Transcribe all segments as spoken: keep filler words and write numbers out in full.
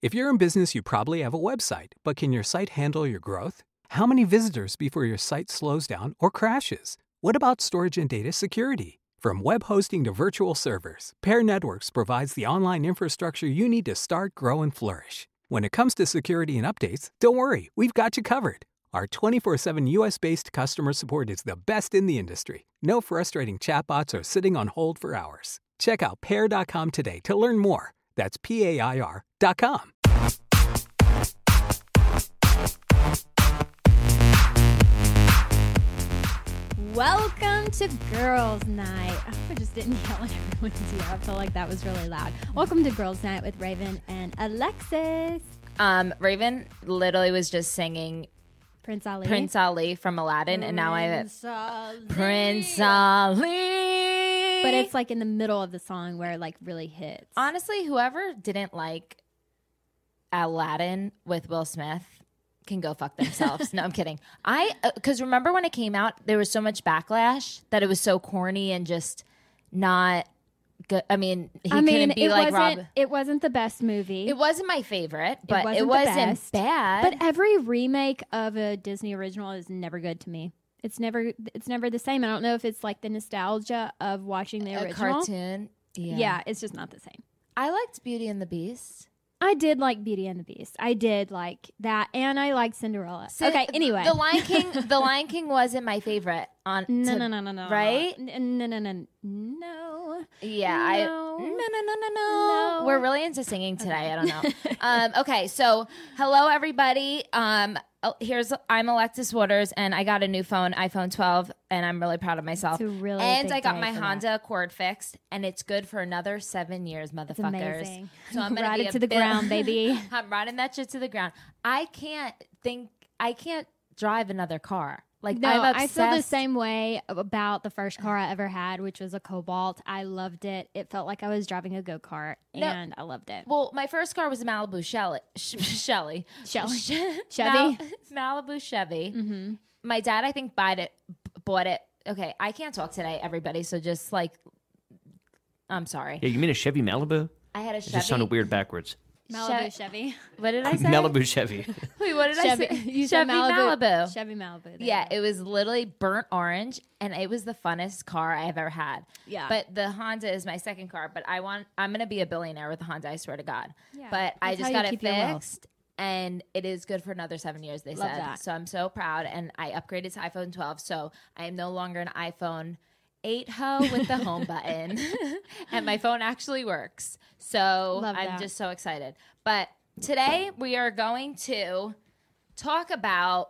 If you're in business, you probably have a website, but can your site handle your growth? How many visitors before your site slows down or crashes? What about storage and data security? From web hosting to virtual servers, Pair Networks provides the online infrastructure you need to start, grow, and flourish. When it comes to security and updates, don't worry, we've got you covered. Our twenty-four seven U S-based customer support is the best in the industry. No frustrating chatbots or sitting on hold for hours. Check out pair dot com today to learn more. That's P A I R dot com. Welcome to Girls Night. Oh, I just didn't yell at everyone's ear. I felt like that was really loud. Welcome to Girls Night with Raven and Alexis. Um, Raven literally was just singing Prince Ali. Prince Ali from Aladdin, Prince and now I have Ali. Prince Ali. But it's like in the middle of the song where it like really hits. Honestly, whoever didn't like Aladdin with Will Smith can go fuck themselves. No, I'm kidding. I because uh, remember when it came out, there was so much backlash that it was so corny and just not good. I mean, he I mean, couldn't be it like wasn't, Rob. It wasn't the best movie. It wasn't my favorite, but it wasn't, it wasn't the best, bad. But every remake of a Disney original is never good to me. It's never it's never the same. I don't know if it's like the nostalgia of watching the a original cartoon. Yeah. Yeah, it's just not the same. I liked Beauty and the Beast. I did like Beauty and the Beast. I did like that, and I liked Cinderella. See, okay, anyway. The Lion King the Lion King wasn't my favorite. On No, to, no, no, no, no. Right? N- No, no, no, no. Yeah, no. I no, no, no, no, no. No. We're really into singing today. I don't know. um, okay, so hello everybody. Um, oh, here's I'm Alexis Waters, and I got a new phone, iPhone twelve, and I'm really proud of myself. It's a really and big I got day my for Honda that. Accord fixed, and it's good for another seven years, motherfuckers. Amazing. So I'm gonna Ride be it a to the bit- ground, baby. I'm riding that shit to the ground. I can't think. I can't drive another car. Like No, I'm I feel the obsessed- same way about the first car I ever had, which was a Cobalt. I loved it. It felt like I was driving a go-kart, No. and I loved it. Well, my first car was a Malibu Shelly. Sh- Shelly. Shelly. Sh- Chevy? Mal- Malibu Chevy. Mm-hmm. My dad, I think, bought it. b- Bought it. Okay, I can't talk today, everybody. So just like, I'm sorry. Yeah, you mean a Chevy Malibu? I had a It Chevy. just sounded weird backwards. Malibu Che- Chevy. What did I say? Malibu Chevy. Wait, what did Chevy. I say? You said Chevy Malibu. Malibu. Chevy Malibu. There Yeah, you go. it was literally burnt orange, and it was the funnest car I have ever had. Yeah. But the Honda is my second car. But I want, I'm gonna be a billionaire with a Honda. I swear to God. Yeah, But I that's just how you got it keep your wealth. fixed, and it is good for another seven years. They Love said. that. So I'm so proud, and I upgraded to iPhone twelve. So I am no longer an iPhone eight ho with the home button, and my phone actually works. So Love I'm that. just so excited. But today we are going to talk about,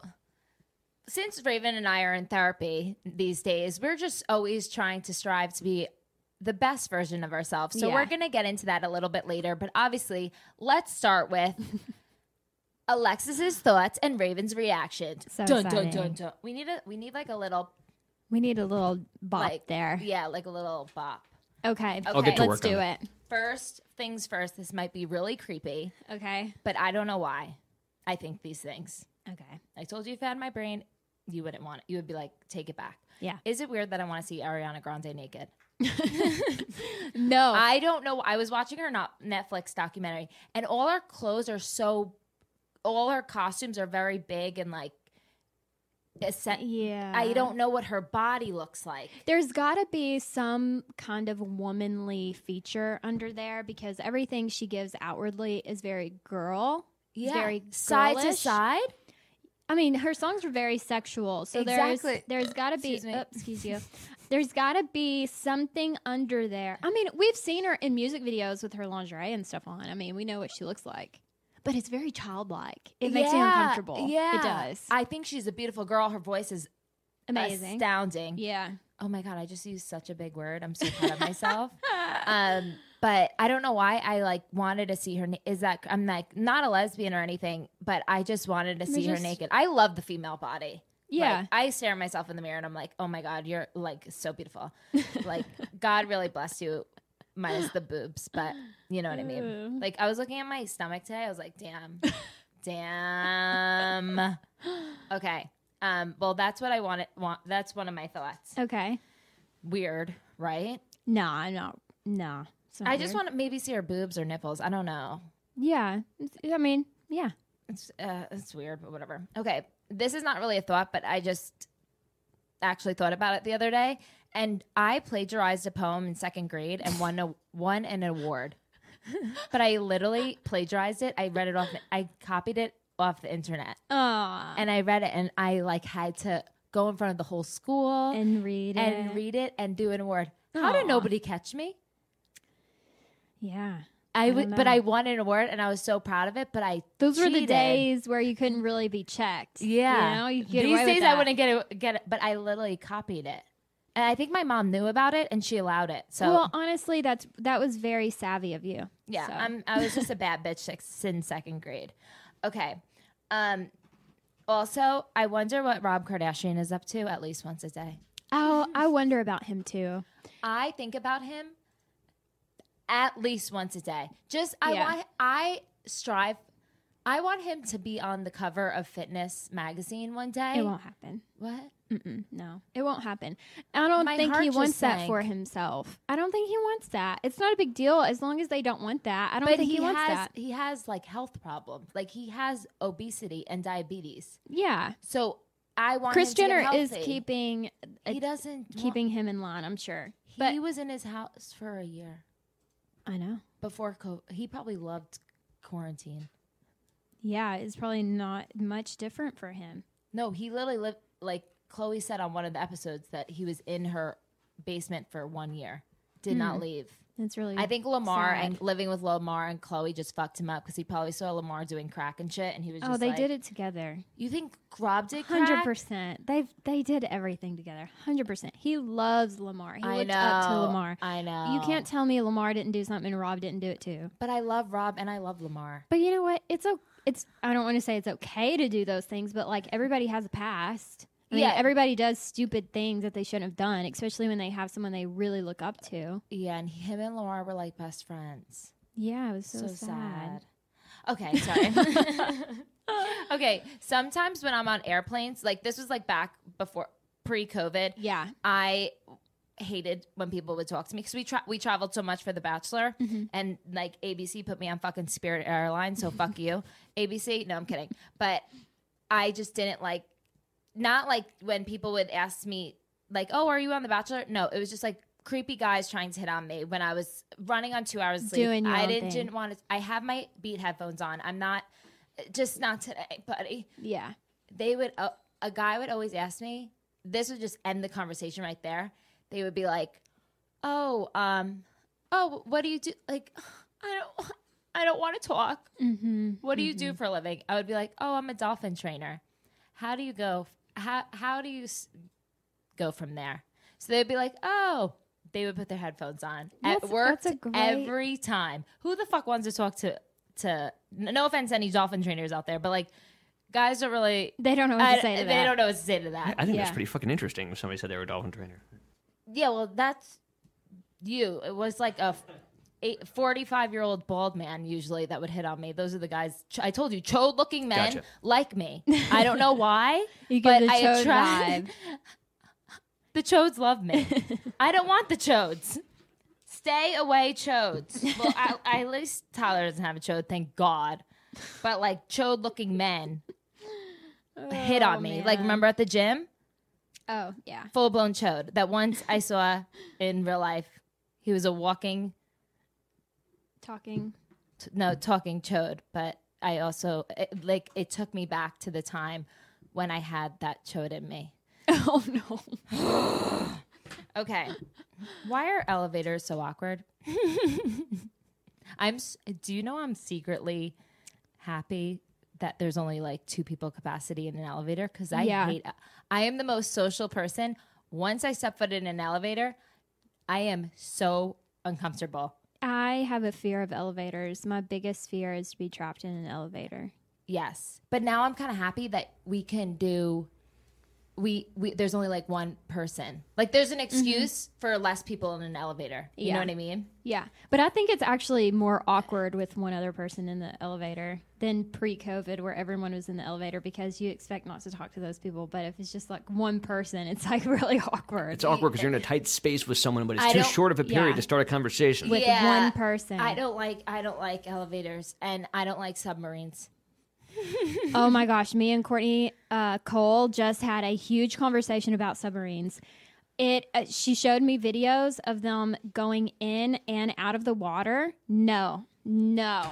since Raven and I are in therapy these days, we're just always trying to strive to be the best version of ourselves. So Yeah. we're going to get into that a little bit later. But obviously, let's start with Alexis's thoughts and Raven's reaction. So dun, dun, exciting. dun, dun. We need a we need like a little We need a little bop like there. Yeah, like a little bop. Okay. I'll get to Let's work on do it. it. First things first. This might be really creepy, Okay. but I don't know why. I think these things. Okay. I told you if I had my brain, you wouldn't want it. You would be like, take it back. Yeah. Is it weird that I want to see Ariana Grande naked? No. I don't know. I was watching her not Netflix documentary, and all her clothes are so, all her costumes are very big and like, essen- yeah. I don't know what her body looks like. There's got to be some kind of womanly feature under there because everything she gives outwardly is very girl. It's Yeah, very side to girlish. side. I mean, her songs are very sexual, so Exactly. there's there's got to be. Excuse me. Oh, excuse you. There's got to be something under there. I mean, we've seen her in music videos with her lingerie and stuff on. I mean, we know what she looks like, but it's very childlike. It makes you Yeah, uncomfortable. Yeah, it does. I think she's a beautiful girl. Her voice is Amazing. astounding. Yeah. Oh my God, I just used such a big word. I'm so proud of myself. Um, but I don't know why I like wanted to see her. Na- is that I'm like not a lesbian or anything, but I just wanted to see just- her naked. I love the female body. Yeah. Like, I stare at myself in the mirror and I'm like, oh my God, you're like so beautiful. Like God really bless you, minus the boobs, but you know what I mean. Like I was looking at my stomach today. I was like, damn, damn. Okay. Um, well, that's what I wanted. Want that's one of my thoughts. Okay. Weird, right? No, I'm not. No. it's not I just weird. want to maybe see her boobs or nipples. I don't know. Yeah. It's- I mean, yeah. It's uh, it's weird, but whatever. Okay, this is not really a thought, but I just actually thought about it the other day, and I plagiarized a poem in second grade and won a won an award. But I literally plagiarized it. I read it off. I copied it off the internet, Aw. and I read it, and I like had to go in front of the whole school And read it. and read it and do an award. How did Aw. nobody catch me? Yeah. I don't would, know. but I won an award, and I was so proud of it. But I Those were the cheated. days where you couldn't really be checked. Yeah, You know, you could get these away with days I that. wouldn't get it, get it, but I literally copied it, and I think my mom knew about it and she allowed it. So Well, honestly, that's that was very savvy of you. yeah, So. I'm I was just a bad bitch six, in second grade. Okay, um, also I wonder what Rob Kardashian is up to at least once a day. Oh, I wonder about him too. I think about him at least once a day. Just I Yeah. want I strive. I want him to be on the cover of Fitness magazine one day. It won't happen. What? Mm-mm, no, it won't happen. I don't My think heart he just wants that sank. for himself. I don't think he wants that. It's not a big deal as long as they don't want that. I don't But think he, he, wants has that. he has like health problems. Like he has obesity and diabetes. Yeah, So I want Kris him to get Jenner is healthy. keeping He doesn't want- keeping him in line. I'm sure. He But was in his house for a year I know. before COVID. He probably loved quarantine. Yeah, it's probably not much different for him. No, he literally lived like Chloe said on one of the episodes that he was in her basement for one year, did not leave. It's really. I think Lamar sad. and living with Lamar and Chloe just fucked him up because he probably saw Lamar doing crack and shit, and he was just Oh, they like, did it together. You think Rob did Hundred crack? percent. They've they did everything together. Hundred percent. He loves Lamar. He I looked know. up to Lamar. I know. You can't tell me Lamar didn't do something and Rob didn't do it too. But I love Rob and I love Lamar. But you know what? It's o- it's. I don't want to say it's okay to do those things, but like everybody has a past. I mean, Yeah. everybody does stupid things that they shouldn't have done, especially when they have someone they really look up to. Yeah, and him and Lamar were like best friends. Yeah, it was so, So, sad. sad. Okay, sorry. Okay, sometimes when I'm on airplanes, like this was like back before pre-COVID, Yeah. I hated when people would talk to me because we tra- we traveled so much for The Bachelor, and like A B C put me on fucking Spirit Airlines, so fuck you, A B C. No, I'm kidding, but I just didn't like. Not like when people would ask me, like, "Oh, are you on The Bachelor?" No, it was just like creepy guys trying to hit on me when I was running on two hours of sleep. Doing your I own didn't, thing. didn't want to. I have my Beat headphones on. I'm not, just not today, buddy. Yeah. They would, uh, a guy would always ask me. This would just end the conversation right there. They would be like, "Oh, um, oh, what do you do?" Like, I don't, I don't want to talk. Mm-hmm. What do you do for a living? I would be like, "Oh, I'm a dolphin trainer." How do you go? How how do you s- go from there? So they'd be like, "Oh," they would put their headphones on. That's- It worked that's a great- every time. Who the fuck wants to talk to to? No offense, to any dolphin trainers out there, but like, guys don't really. They don't know what I- to say to they that. don't know what to say to that. I think Yeah. that's pretty fucking interesting if somebody said they were a dolphin trainer. Yeah, well, that's you. It was like a forty-five-year-old bald man usually that would hit on me. Those are the guys. ch- I told you, chode-looking men Gotcha. like me. I don't know why, You but give the I chode attract. vibe. The chodes love me. I don't want the chodes. Stay away, chodes. Well, I, I, at least Tyler doesn't have a chode, thank God. But like chode-looking men hit on me. Like man. remember at the gym, Oh, yeah. full blown chode. That once I saw in real life, he was a walking. Talking. t- no talking chode, but I also it, like it took me back to the time when I had that chode in me. Oh, no. Okay, why are elevators so awkward? I'm. s- Do you know I'm secretly happy that there's only like two people capacity in an elevator because I Yeah. hate. I am the most social person. Once I step foot in an elevator, I am so uncomfortable. I have a fear of elevators. My biggest fear is to be trapped in an elevator. Yes. But now I'm kind of happy that we can do we, we there's only like one person. Like there's an excuse mm-hmm. for less people in an elevator. You yeah. know what I mean? Yeah. But I think it's actually more awkward with one other person in the elevator than pre-COVID where everyone was in the elevator because you expect not to talk to those people. But if it's just like one person, it's like really awkward. It's awkward because you're in a tight space with someone, but it's I too don't- short of a period yeah. to start a conversation. With Yeah. one person. I don't like I don't like elevators and I don't like submarines. Oh my gosh, me and Courtney uh, Cole just had a huge conversation about submarines. It. Uh, she showed me videos of them going in and out of the water. No, no,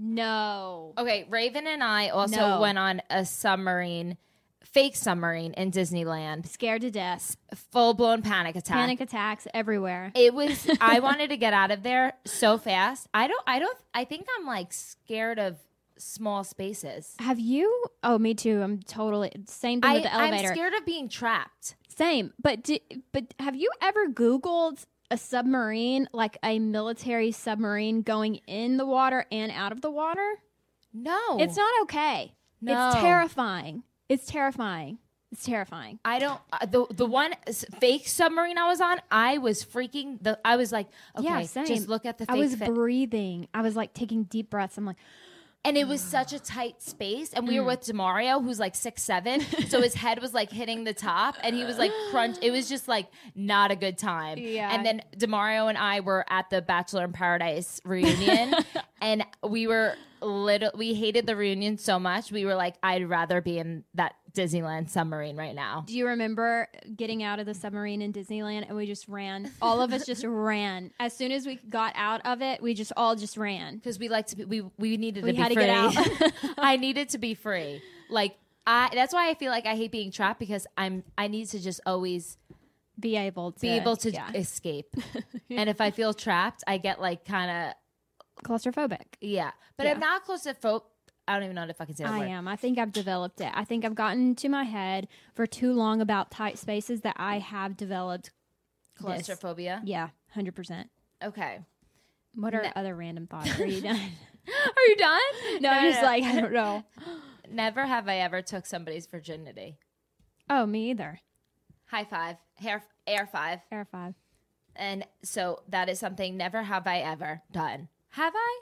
no. Okay, Raven and I also No. went on a submarine, fake submarine in Disneyland. Scared to death. Full blown panic attack. Panic attacks everywhere. It was I wanted to get out of there so fast. I don't I don't I think I'm like scared of small spaces. Have you? Oh, me too. I'm totally same thing I, with the elevator. I'm scared of being trapped. Same, but di- but have you ever Googled a submarine, like a military submarine going in the water and out of the water? No. It's not okay. No. It's terrifying. It's terrifying. It's terrifying. I don't uh, the the one s- fake submarine I was on, I was freaking the I was like, okay, Yeah, same. just look at the fake I was fi- breathing. I was like taking deep breaths. I'm like, and it was such a tight space. And we were with Demario, who's like six seven. So his head was like hitting the top and he was like crunch. It was just like not a good time. Yeah. And then Demario and I were at the Bachelor in Paradise reunion and we were little, we hated the reunion so much. We were like, I'd rather be in that Disneyland submarine right now. do you remember getting out of the submarine in Disneyland and we just ran? All of us just ran. As soon as we got out of it, we just all just ran. Because we like to be, we, we needed We to be had to free. get out. I needed to be free. Like, I, that's why I feel like I hate being trapped because I'm, I need to just always Be able to be able to yeah. escape. And if I feel trapped, I get like kind of, claustrophobic. yeah. But Yeah. I'm not claustrophobic. I don't even know if I can say that I word. am. I think I've developed it. I think I've gotten to my head for too long about tight spaces that I have developed this. Claustrophobia. Yeah, one hundred percent. Okay. What are Ne- other random thoughts? Are you done? Are you done? No, I'm just like, I don't know. Never have I ever took somebody's virginity. Oh, me either. High five. Hair, air five. Air five. And so that is something never have I ever done. Have I?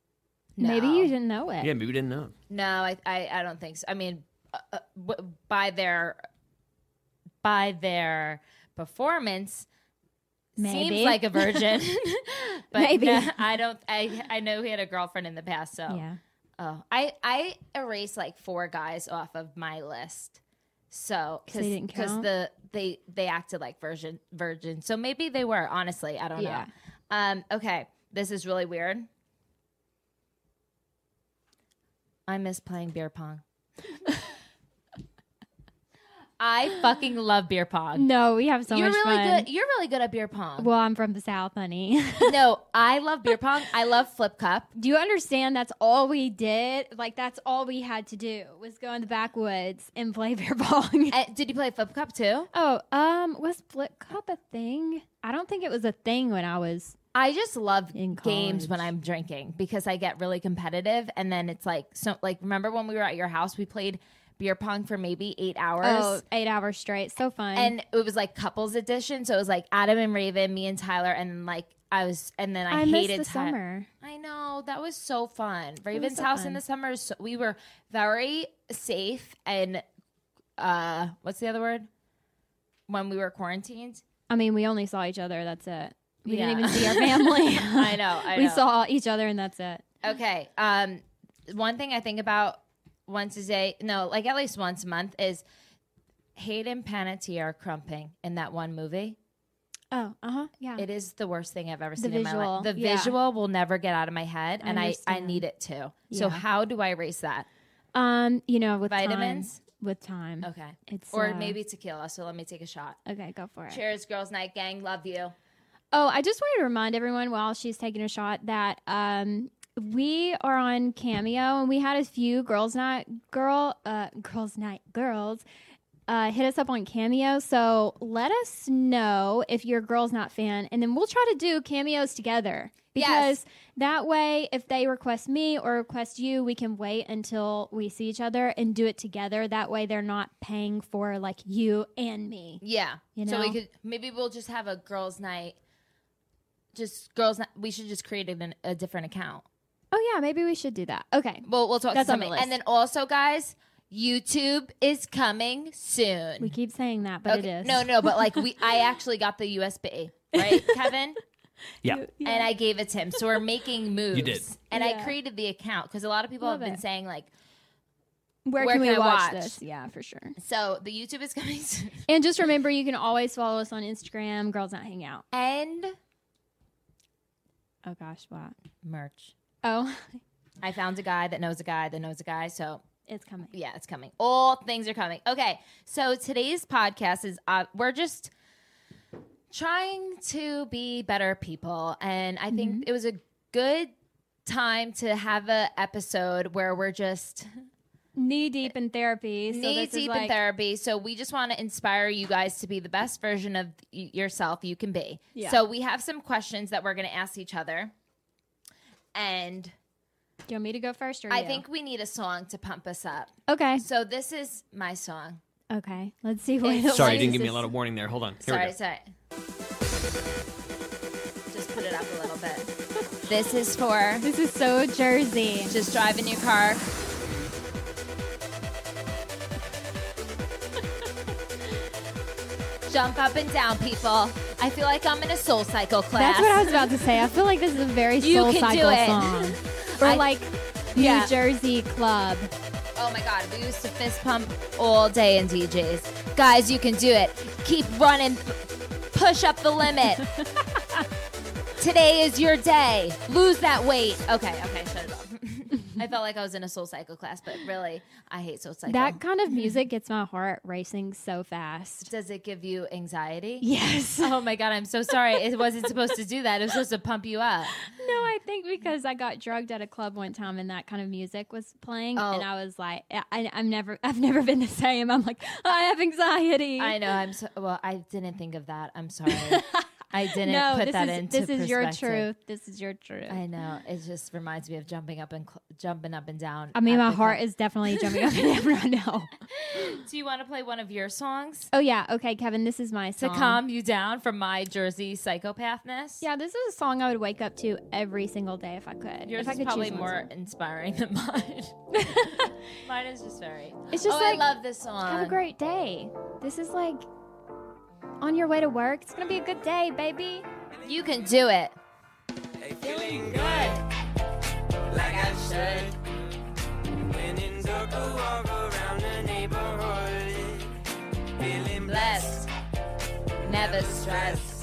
No. Maybe you didn't know it. Yeah, maybe we didn't know. No, I, I, I don't think so. I mean, uh, uh, w- by their by their performance, Maybe. seems like a virgin. But Maybe. no, I don't. I I know he had a girlfriend in the past. So Yeah. oh, I I erased like four guys off of my list. So 'Cause they didn't count? the they they acted like virgin virgin. So maybe they were. Honestly, I don't Yeah. know. Um. Okay, this is really weird. I miss playing beer pong. I fucking love beer pong. No, we have so You're much really fun. good. You're really good at beer pong. Well, I'm from the South, honey. No, I love beer pong. I love flip cup. Do you understand that's all we did? Like, that's all we had to do was go in the backwoods and play beer pong. Uh, did you play flip cup too? Oh, um, was flip cup a thing? I don't think it was a thing when I was. I just love In games college. when I'm drinking because I get really competitive, and then it's like so. Like, remember when we were at your house? We played beer pong for maybe eight hours. Oh, eight hours straight. So fun. And it was like couples edition, so it was like Adam and Raven, me and Tyler, and like I was, and then I, I hated missed the Ty- summer. I know that was so fun. Raven's so house fun. in the summer, is so, we were very safe and uh, what's the other word? When we were quarantined, I mean, we only saw each other. That's it. We Yeah. didn't even see our family. I know. I we know. saw each other, and that's it. Okay. Um, one thing I think about once a day, no, like at least once a month, is Hayden Panettiere crumping in that one movie. Oh, uh huh. Yeah. It is the worst thing I've ever The seen in my visual, life. The yeah. visual will never get out of my head, I and I, I understand. need it to. Yeah. So how do I erase that? um, you know, with Vitamins? time, with time. Okay. It's Or uh, maybe tequila. So let me take a shot. Okay, go for it. Cheers, girls' night gang. Love you. Oh, I just wanted to remind everyone while she's taking a shot that um, we are on Cameo, and we had a few girls' night girl uh, girls' night girls uh, hit us up on Cameo. So let us know if you're a girls' night fan, and then we'll try to do cameos together Because Yes. that way, if they request me or request you, we can wait until we see each other and do it together. That way, they're not paying for like you and me. Yeah. You So we know? could maybe we'll just have a girls' night. Just girls' night. We should just create an, a different account. Oh yeah, maybe we should do that. Okay. Well, we'll talk That's to on the somebody. And list. then also, guys, YouTube is coming soon. We keep saying that, but Okay. it is. No, no, but like we, I actually got the U S B, right, Kevin? Yeah. And I gave it to him. So we're making moves. You did. And I Yeah. created the account because a lot of people Love have been it. saying like, Where, Where can we can I watch, watch? this? Yeah, for sure. so the YouTube is coming soon. And just remember, you can always follow us on Instagram, Girls Not Hang Out. And Oh gosh, what? merch. Oh, I found a guy that knows a guy that knows a guy. So it's coming. yeah, it's coming. All things are coming. Okay, so today's podcast is uh, we're just trying to be better people, and I think it was a good time to have a episode where we're just Knee deep in therapy. So knee this is deep like, in therapy. So we just want to inspire you guys to be the best version of y- yourself you can be. Yeah. So we have some questions that we're going to ask each other, and Do you want me to go first, or I you? think we need a song to pump us up. Okay. So this is my song. Okay. Let's see what. It's- Sorry, you what didn't is give me a this? lot of warning there. Hold on. Here Sorry, we go. sorry. Just put it up a little bit. This is for This is so Jersey. just driving your car. Jump up and down, people. I feel like I'm in a soul cycle class. That's what I was about to say. I feel like this is a very You soul can do cycle it. song, or I- like Yeah. New Jersey club. Oh my God, we used to fist pump all day in D Js. Guys, you can do it. Keep running. Push up the limit. Today is your day. Lose that weight. Okay, okay, shut it off. I felt like I was in a soul cycle class, but really, I hate soul cycle. That kind of music gets my heart racing so fast. Does it give you anxiety? Yes. Oh my God, I'm so sorry. It wasn't supposed to do that. It was supposed to pump you up. No, I think because I got drugged at a club one time and that kind of music was playing, Oh. and I was like, I, I'm never, I've never been the same. I'm like, I have anxiety. I know. I'm so well. I didn't think of that. I'm sorry. I didn't no, put this that is into this is your perspective. truth. This is your truth. I know. It just reminds me of jumping up and cl- jumping up and down. I mean, at my the heart club. is definitely jumping up and down right now. Do you want to play one of your songs Oh yeah, okay, Kevin, this is my to song. calm you down from my Jersey psychopathness? Yeah, this is a song I would wake up to every single day if I could. Yours if I is could probably choose one more song. inspiring than mine. Mine is just very. It's just oh, like, I love this song. have a great day. This is like on your way to work. It's gonna be a good day, baby. You can do it. Feeling good, like I should. When in circle, walk around the neighborhood. Feeling blessed, Never stressed.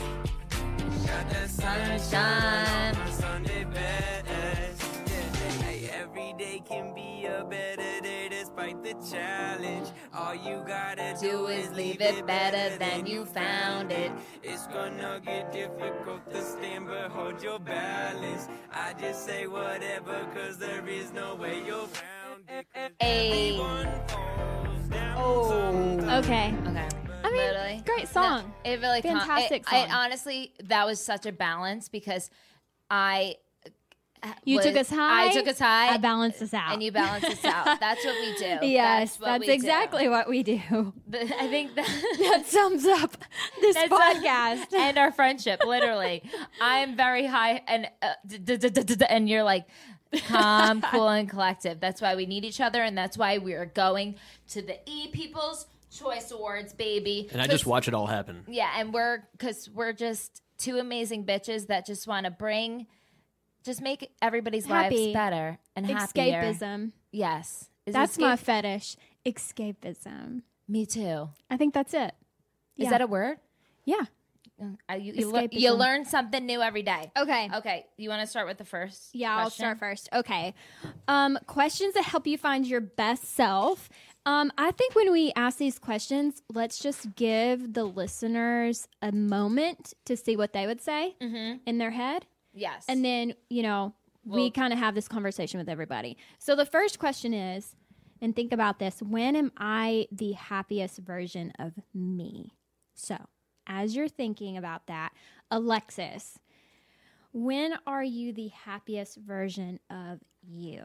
got the Sunshine. on Sunday best. Yeah. Hey, every day can be a better day despite the challenge. All you gotta Do is leave it better than you found it. It's gonna get difficult to stand, but hold your balance. I just say whatever, cause there is no way you'll round it. 'Cause Ayy. everyone falls down Oh. sometimes. Okay. Okay. I mean, Literally. great song. No, it really com- Fantastic it, it song. honestly, that was such a balance because I. uh, You was- took us high. I took us high. I balanced us out. And you balanced us out. That's what we do. Yes, what that's, we do. exactly what we do. The- I think that. That sums up this That's podcast. and our friendship. Literally, I am very high, and uh, d- d- d- d- d- d- and you're like calm, cool, and collective. That's why we need each other, and that's why we are going to the E People's Choice Awards, baby. And I just 'Cause- watch it all happen. yeah, and we're because we're just two amazing bitches that just want to bring, just make everybody's Happy. lives better and happier. Escapism. Yes, Is That's my escape- fetish. Escapism. Me too. I think that's it. Is Yeah. that a word? Yeah. Uh, you, you, lear- Escapism. you learn something new every day. Okay. Okay, you want to start with the first? Yeah, I'll question? start first. Okay. Um, questions that help you find your best self. Um, I think when we ask these questions, let's just give the listeners a moment to see what they would say in their head. Yes. And then, you know, we Well- kind of have this conversation with everybody. So the first question is, and think about this, when am I the happiest version of me? So as you're thinking about that, Alexis, When are you the happiest version of you?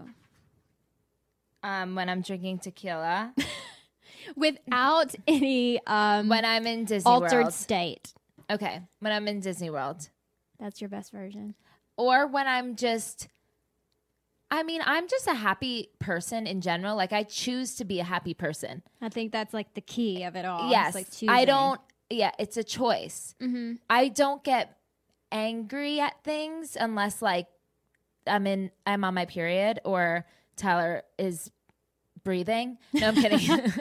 Um, when I'm drinking tequila. Without any um, When I'm in Disney altered World. state. Okay. When I'm in Disney World. That's your best version. Or when I'm just, I mean, I'm just a happy person in general. Like, I choose to be a happy person. I think that's like the key of it all. Yes. It's like I choosing. don't, yeah, it's a choice. Mm-hmm. I don't get angry at things unless, like, I'm in, I'm on my period or Tyler is breathing. No, I'm kidding.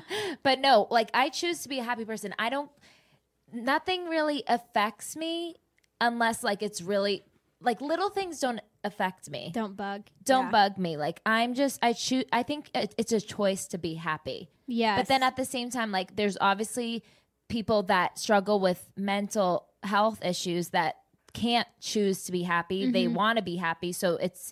But no, like, I choose to be a happy person. I don't, nothing really affects me unless, like, it's really, like, little things don't affect me. Don't bug. Don't Yeah. bug me. Like, I'm just, I choose, I think it, it's a choice to be happy. Yes. But then at the same time, like, there's obviously people that struggle with mental health issues that can't choose to be happy. Mm-hmm. They want to be happy. So it's,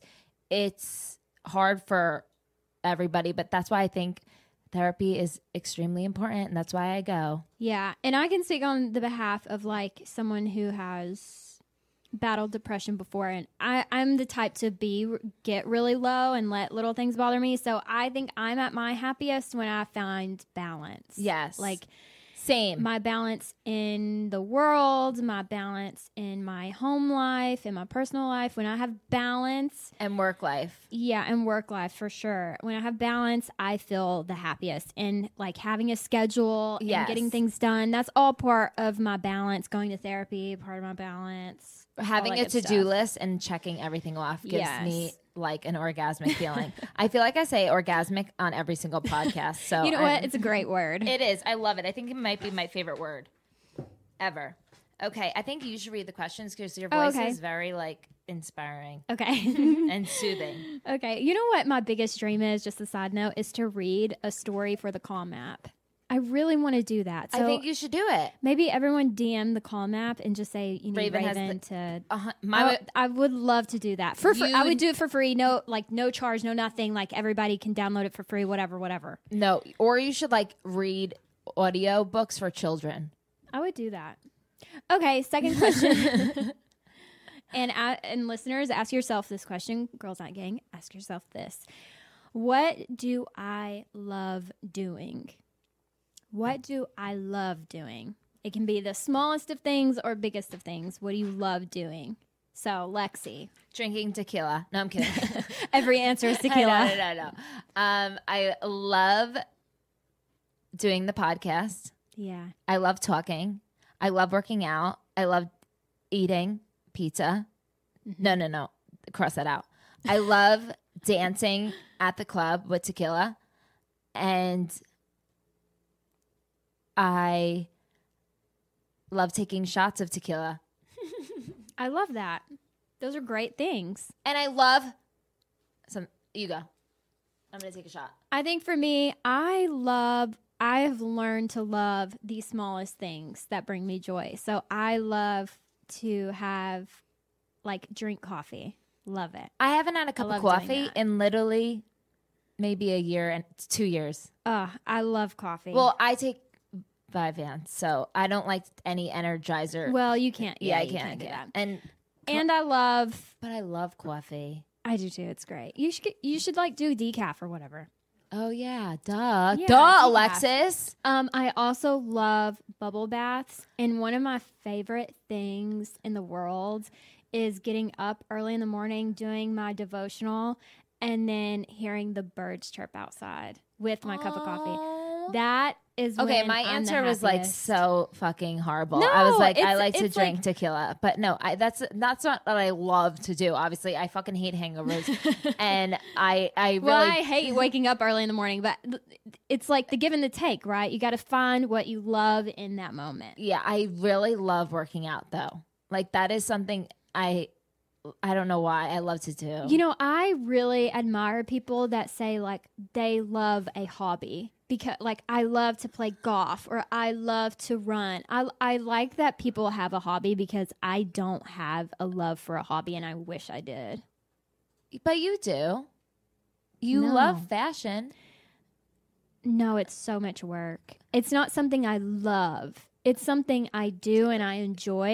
it's hard for everybody. But that's why I think therapy is extremely important. And that's why I go. Yeah. And I can speak on the behalf of like someone who has battled depression before. And I, I'm the type to be, get really low and let little things bother me. So I think I'm at my happiest when I find balance. Yes. Like Same. my balance in the world, my balance in my home life, in my personal life. When I have balance, and work life. yeah, and work life for sure. When I have balance, I feel the happiest. And like having a schedule and Yes. getting things done, that's all part of my balance. Going to therapy, part of my balance. Having all a that good to-do stuff. list and checking everything off gives Yes. me like an orgasmic feeling. I feel like I say orgasmic on every single podcast. So You know I'm- what? It's a great word. It is. I love it. I think it might be my favorite word ever. Okay, I think you should read the questions because your Oh, voice okay. is very like inspiring Okay. and soothing. Okay. You know what my biggest dream is, just a side note, is to read a story for the Calm app. I really want to do that. So I think you should do it. maybe everyone D M the Calm app and just say you need Raven Raven, has to. Uh-huh. I My would- I would love to do that for free. I You- would do it for free. No, like no charge, no nothing. Like everybody can download it for free. Whatever, whatever. no, or you should like read audio books for children. I would do that. Okay, second question. and uh, and listeners, ask yourself this question. Girls Not Gang, ask yourself this: what do I love doing? What do I love doing? It can be the smallest of things or biggest of things. What do you love doing? So, Lexi, Drinking tequila. No, I'm kidding. every answer is tequila. no, no, no, no. Um, I love doing the podcast. Yeah. I love talking. I love working out. I love eating pizza. No, no, no. Cross that out. I love dancing at the club with tequila. And I love taking shots of tequila. I love that. Those are great things. And I love some. You go. I'm going to take a shot. I think for me, I love, I have learned to love the smallest things that bring me joy. So I love to have, like, drink coffee. Love it. I haven't had a cup of love doing coffee that. in literally maybe a year and two years. Oh, I love coffee. Well, I take Vyvanse, so I don't like any Energizer. well, you can't. yeah, Yeah, I you can't, do I that. can't. And And I love, but I love coffee. I do too. It's great. You should, get- you should like do decaf or whatever. Oh yeah, duh, Yeah, duh, decaf. Alexis. Um, I also love bubble baths, and one of my favorite things in the world is getting up early in the morning, doing my devotional, and then hearing the birds chirp outside with my cup of coffee. Aw. That is Okay, when my I'm the answer was like happiest. so fucking horrible. No, I was like, I it's- like to it's drink like- tequila, but no, I that's that's not what I love to do. Obviously, I fucking hate hangovers, and I I really Well, I hate waking up early in the morning, but it's like the give and the take, right? You got to find what you love in that moment. yeah, I really love working out though. Like that is something I I don't know why I love to do. You know, I really admire people that say like they love a hobby because like I love to play golf or I love to run. I I like that people have a hobby because I don't have a love for a hobby and I wish I did. But you do. You No. love fashion. No, it's so much work. It's not something I love. It's something I do and I enjoy,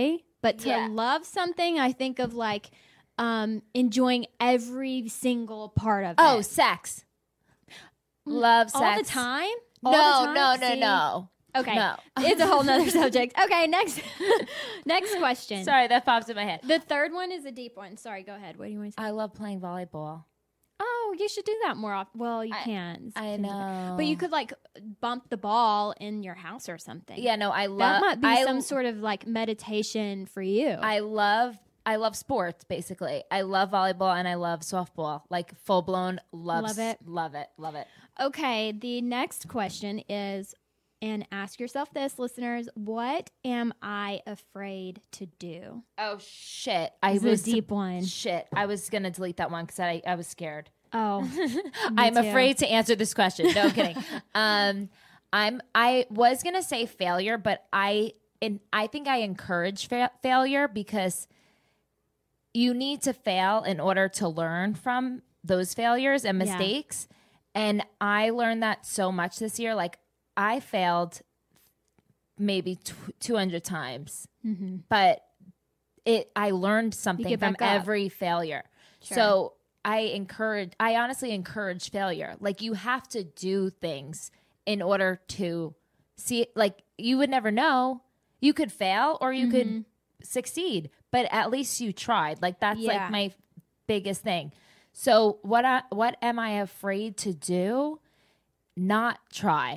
But to Yeah. love something, I think of like um, enjoying every single part of Oh, it. sex. Love sex. All the time? No, All the time? no, no, See? no. Okay. No. It's a whole nother subject. Okay, next next question. Sorry, that pops in my head. The third one is a deep one. Sorry, go ahead. What do you want to say? I love playing volleyball. Oh, you should do that more often. Well, you I- can. I know. But you could like bump the ball in your house or something. Yeah, no, I love. That might be I, some sort of like meditation for you. I love. I love sports. Basically, I love volleyball and I love softball. Like full blown. Love, Love it. Love it. Love it. Okay, the next question is, and ask yourself this, listeners, what am I afraid to do? Oh shit! I This is a was deep one. Shit! I was gonna delete that one because I I was scared. Oh, I'm too. afraid to answer this question. No I'm kidding. Um, I'm I was gonna say failure, but I and I think I encourage fa- failure because you need to fail in order to learn from those failures and Yeah. mistakes. And I learned that so much this year. Like I failed maybe tw- two hundred times, but it I learned something get from back up. every failure. So I encourage, I honestly encourage failure. Like you have to do things in order to see, like you would never know. You could fail or you Mm-hmm. could succeed, but at least you tried. Like that's Yeah. like my biggest thing. So what I, what am I afraid to do? Not try.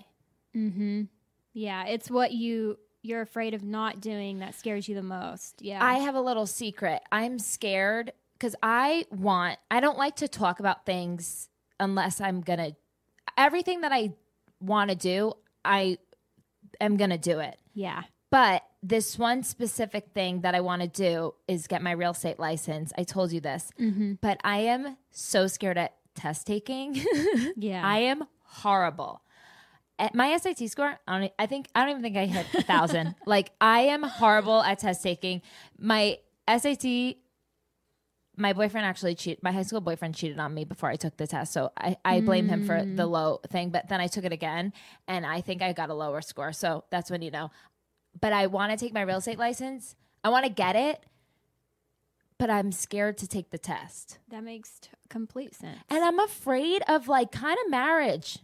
yeah. It's what you you're afraid of not doing that scares you the most. Yeah. I have a little secret. I'm scared because I want, I don't like to talk about things unless I'm going to, everything that I want to do, I am going to do it. yeah. But this one specific thing that I want to do is get my real estate license. I told you this, but I am so scared at test taking. Yeah. I am horrible. At my S A T score, I, don't, e- I think I don't even think I hit a thousand. Like I am horrible at test taking. My S A T, my boyfriend actually cheated. My high school boyfriend cheated on me before I took the test, so I, I blame him for the low thing. But then I took it again, and I think I got a lower score. So that's when you know. But I want to take my real estate license. I want to get it, but I'm scared to take the test, That makes t- complete sense. and I'm afraid of like kind of marriage.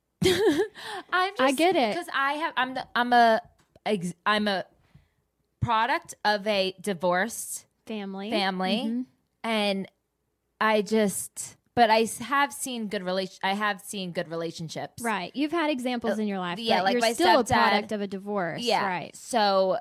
I'm just, I get it. because I have I'm the, I'm a ex- I'm a product of a divorced Family. family, Mm-hmm. and I just but I s- have seen good relation I have seen good relationships, Right. You've had examples in your life. yeah, but like you're my still a stepdad- product of a divorce. Yeah, Right. So,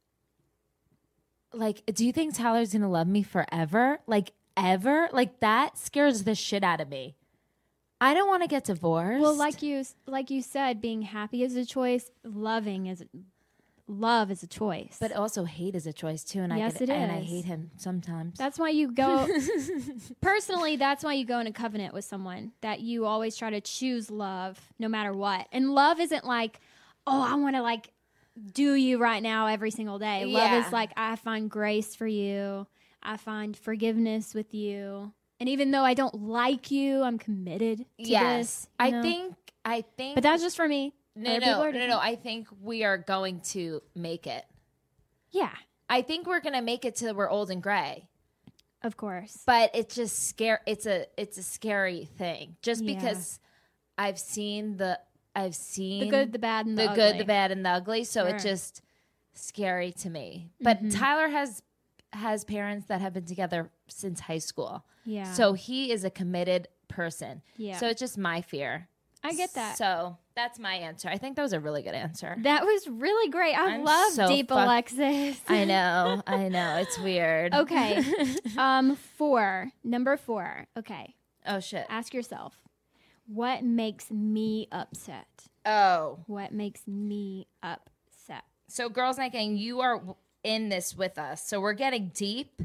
like, do you think Tyler's gonna love me forever? Like ever? Like that scares the shit out of me. I don't want to get divorced. Well, like you like you said, being happy is a choice. Loving is love is a choice. but also hate is a choice too, and Yes, I get, it and I is. hate him sometimes. That's why you go personally, that's why you go in a covenant with someone, that you always try to choose love no matter what. And love isn't like, oh, I want to like do you right now every single day. Love Yeah. is like, I find grace for you. I find forgiveness with you. And even though I don't like you, I'm committed to yes, this. I you know? think I think. But that's just for me. no, Other people no, are no, no, different. no. I think we are going to make it. Yeah, I think we're gonna make it till we're old and gray. of course. But it's just scare. It's a it's a scary thing. Just Yeah. because I've seen the I've seen The good, the bad, and the, the ugly. good, the bad, and the ugly. So it's Sure. just scary to me. But Mm-hmm. Tyler has has parents that have been together since high school. Yeah. So he is a committed person. Yeah. So it's just my fear. I get that. So that's my answer. I think that was a really good answer. That was really great. I I'm love so Deep fuck- Alexis. I know. I know. It's weird. Okay. um, four. Number four. Okay. Oh shit. Ask yourself, what makes me upset? Oh. What makes me upset? So Girls Night Gang, you are w- in this with us. So we're getting deep.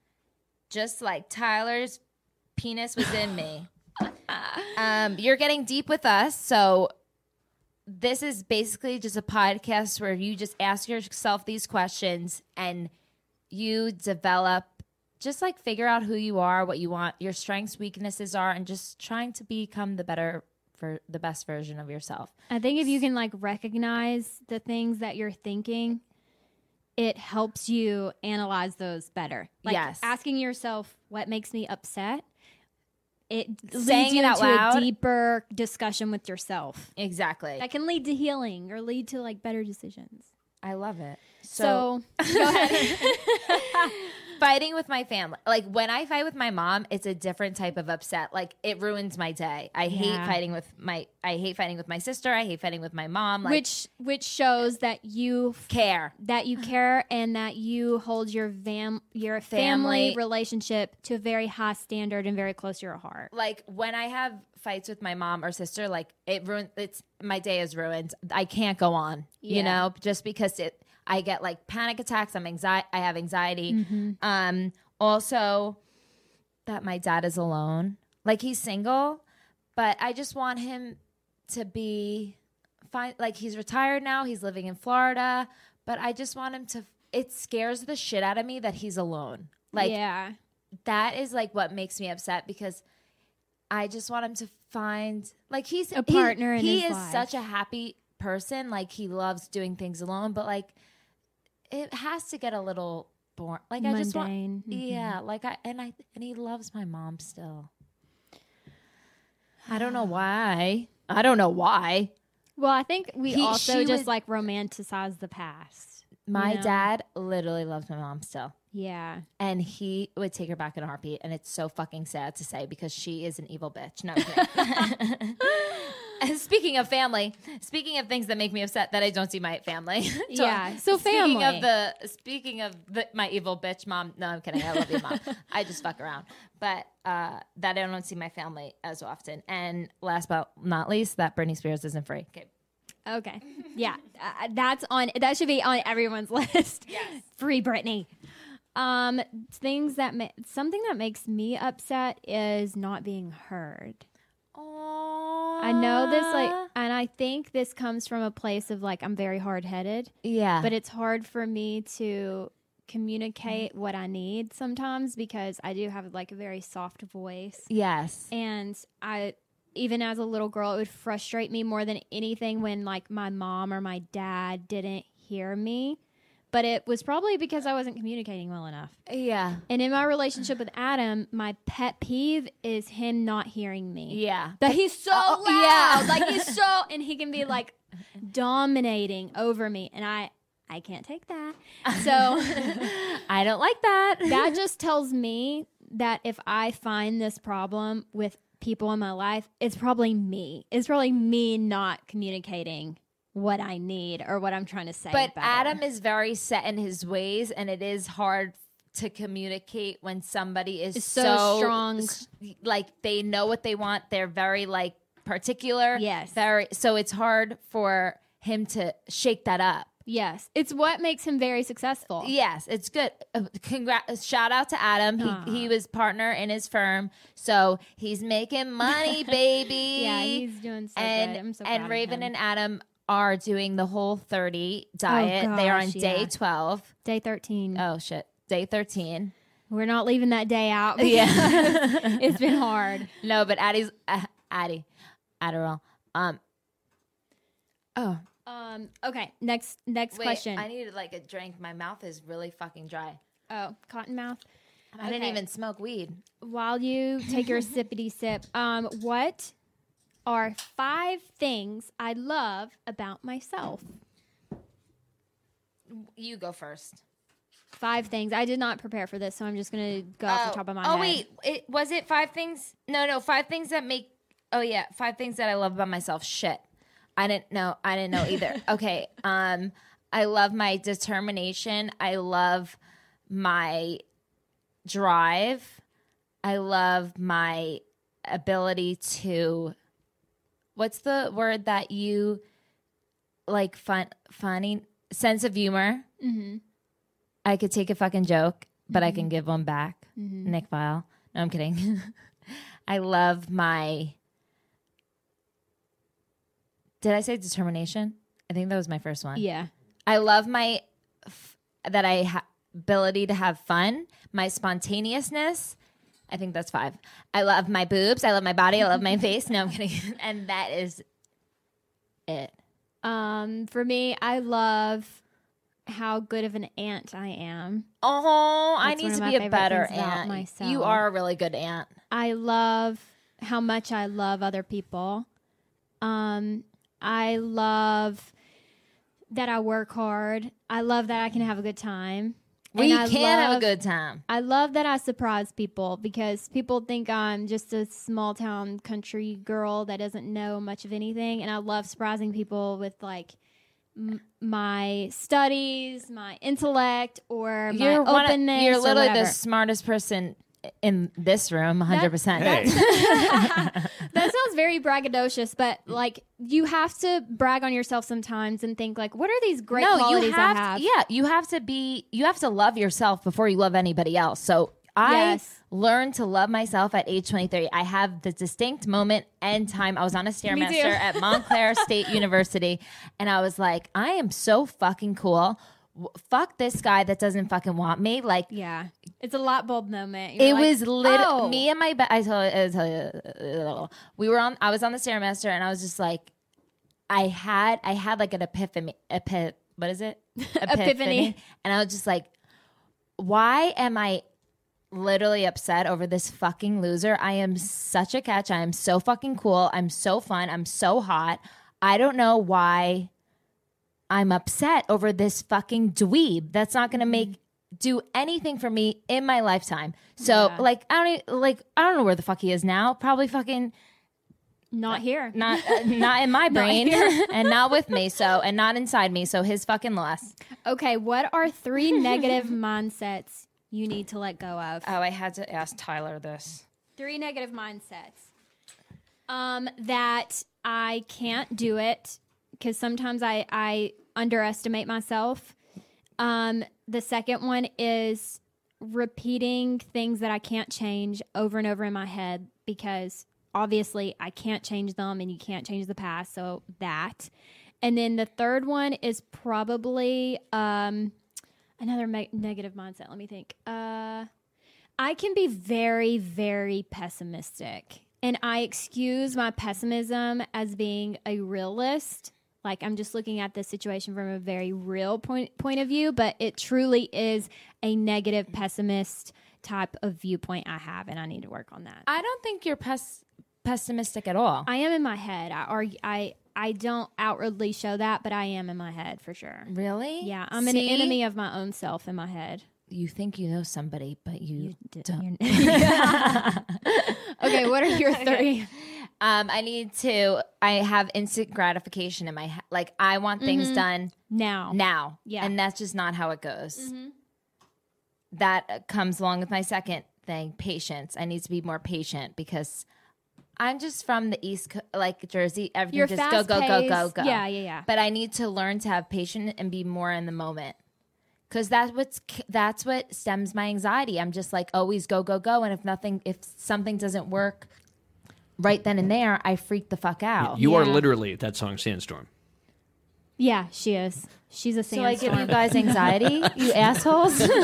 Just like Tyler's penis was in me. Um, you're getting deep with us. So this is basically just a podcast where you just ask yourself these questions and you develop, just like figure out who you are, what you want, your strengths, weaknesses are, and just trying to become the better for the best version of yourself. I think if you can like recognize the things that you're thinking, it helps you analyze those better. Like Yes. asking yourself what makes me upset. It Saying leads you it out into loud. a deeper discussion with yourself. Exactly. That can lead to healing or lead to like better decisions. I love it. So, So, go ahead. fighting with my family, like when I fight with my mom, it's a different type of upset. Like it ruins my day. I hate Yeah. fighting with my. I hate fighting with my sister. I hate fighting with my mom. Like, which which shows that you care. that you care and that you hold your fam your family, Family. relationship to a very high standard and very close to your heart. Like when I have fights with my mom or sister, like it ruins. It's my day is ruined. I can't go on. Yeah. You know, just because it. I get like panic attacks. I'm anxiety. I have anxiety. Mm-hmm. Um, also, that my dad is alone. Like he's single, but I just want him to be fine. Like he's retired now. He's living in Florida, but I just want him to. It scares the shit out of me that he's alone. Like yeah. that is like what makes me upset because I just want him to find like he's A partner He, in he his is life. such a happy person. Like he loves doing things alone, but like it has to get a little boring. Like I just want, Mundane. Mhm. yeah. Like I and I and he loves my mom still. I don't know why. I don't know why. Well, I think we He- also she just was- like romanticize the past. My You know? dad literally loves my mom still. Yeah. And he would take her back in a heartbeat. And it's so fucking sad to say because she is an evil bitch. No, I'm kidding. And speaking of family, speaking of things that make me upset that I don't see my family. So, Yeah, so Speaking family. of the, speaking of the, my evil bitch mom. No, I'm kidding. I love you, mom. I just fuck around. But uh, that I don't see my family as often. And last but not least, that Britney Spears isn't free. Okay. Okay. Yeah. Uh, that's on, that should be on everyone's list. Yes. Free Britney. Um, things that, ma- something that makes me upset is not being heard. I know this, like, and I think this comes from a place of like, I'm very hard headed, yeah. but it's hard for me to communicate what I need sometimes because I do have like a very soft voice. yes. And I, even as a little girl, it would frustrate me more than anything when like my mom or my dad didn't hear me. But it was probably because I wasn't communicating well enough. Yeah. And in my relationship with Adam, my pet peeve is him not hearing me. Yeah. That he's so Oh, loud. yeah. Like he's so, and he can be like dominating over me. And I, I can't take that. So I don't like that. that just tells me that if I find this problem with people in my life, it's probably me. It's probably me not communicating what I need or what I'm trying to say. But better. Adam is very set in his ways, and it is hard to communicate when somebody is Is so so, strong. s- Like they know what they want. They're very like particular. Yes. Very. So it's hard for him to shake that up. Yes. It's what makes him very successful. Yes, it's good. Uh, Congrats! Shout out to Adam. Aw. He he was partner in his firm, so he's making money, baby. Yeah, he's doing so and good. I'm so proud and of Raven him. and Adam are doing the whole thirty diet. they are on gosh, day yeah. twelve. Day thirteen. Oh shit, day thirteen. We're not leaving that day out. because Yeah. it's been hard. No, but Addie's uh, Addie, Adderall. Um. Oh, Um. Okay. Next. Next wait, question. I needed like a drink. My mouth is really fucking dry. oh, Cottonmouth. I didn't Okay. even smoke weed. While you take your sippity sip, um, what are five things I love about myself? You go first. Five things. I did not prepare for this, so I'm just gonna go off the top of my oh, head. wait, it was it five things? No, no, five things that make. Oh yeah, five things that I love about myself. Shit, I didn't know. I didn't know either. Okay, um, I love my determination. I love my drive. I love my ability to. What's the word that you like? Fun, funny sense of humor. Mm-hmm. I could take a fucking joke, but I can give one back. Nick Vile. No, I'm kidding. I love my. Did I say determination? I think that was my first one. Yeah. I love my f- that I ha- ability to have fun, my spontaneousness. I think that's five. I love my boobs. I love my body. I love my face. No, I'm kidding. And that is it. Um. For me, I love how good of an aunt I am. Oh, I That's need one to of be my a favorite better things about aunt. myself. You are a really good aunt. I love how much I love other people. Um, I love that I work hard. I love that I can have a good time. We And I can have a love- good time. I love that I surprise people because people think I'm just a small town country girl that doesn't know much of anything. And I love surprising people with like m- my studies, my intellect, or my You're one of- openness. You're or literally the whatever. smartest person in this room, one hundred percent. Hey. That sounds very braggadocious, but like you have to brag on yourself sometimes and think like, what are these great no, qualities you have, I have? To, yeah, you have to be. You have to love yourself before you love anybody else. So I Yes. learned to love myself at age twenty-three. I have the distinct moment and time. I was on a Me too. stairmaster at Montclair State University, and I was like, I am so fucking cool. W- Fuck this guy that doesn't fucking want me. Like, Yeah. It's a light bulb moment. You're it like, was lit. oh. Me and my, be- I tell you, I tell you, we were on. I was on the stairmaster, and I was just like, I had, I had like an epiphany. Epi, what is it? Epiphany. And I was just like, why am I literally upset over this fucking loser? I am such a catch. I am so fucking cool. I'm so fun. I'm so hot. I don't know why I'm upset over this fucking dweeb that's not going to make do anything for me in my lifetime. So Yeah. like I don't e- like I don't know where the fuck he is now. Probably fucking Not here. not uh, not in my brain and not with me. So and not inside me. So his fucking loss. Okay, what are three negative mindsets you need to let go of? Oh, I had to ask Tyler this. Three negative mindsets. Um, that I can't do it because sometimes I, I underestimate myself. Um, the second one is repeating things that I can't change over and over in my head because obviously I can't change them and you can't change the past. So that. And then the third one is probably um, another me- negative mindset. Let me think. Uh, I can be very, very pessimistic. And I excuse my pessimism as being a realist. Like I'm just looking at the situation from a very real point point of view, but it truly is a negative pessimist type of viewpoint I have, and I need to work on that. I don't think you're pes- pessimistic at all. I am in my head. I argue, I I don't outwardly show that, but I am in my head for sure. Really? Yeah, I'm an See? enemy of my own self in my head. You think you know somebody, but you, D- don't. you're- Okay, what are your three? Um, I need to. I have instant gratification in my head. Like I want things done Now. now. Yeah. And that's just not how it goes. That uh, comes along with my second thing, patience. I need to be more patient because I'm just from the East, Co- like Jersey. Everything You're just go, go, go, go, fast-paced. go. Yeah, yeah, yeah. But I need to learn to have patience and be more in the moment. Because that's what's that's what stems my anxiety. I'm just like always go, go, go. And if nothing, if something doesn't work right then and there, I freak the fuck out. You are Yeah. literally that song Sandstorm. Yeah, she is. She's a So I sandstorm. give you guys anxiety, you assholes. no.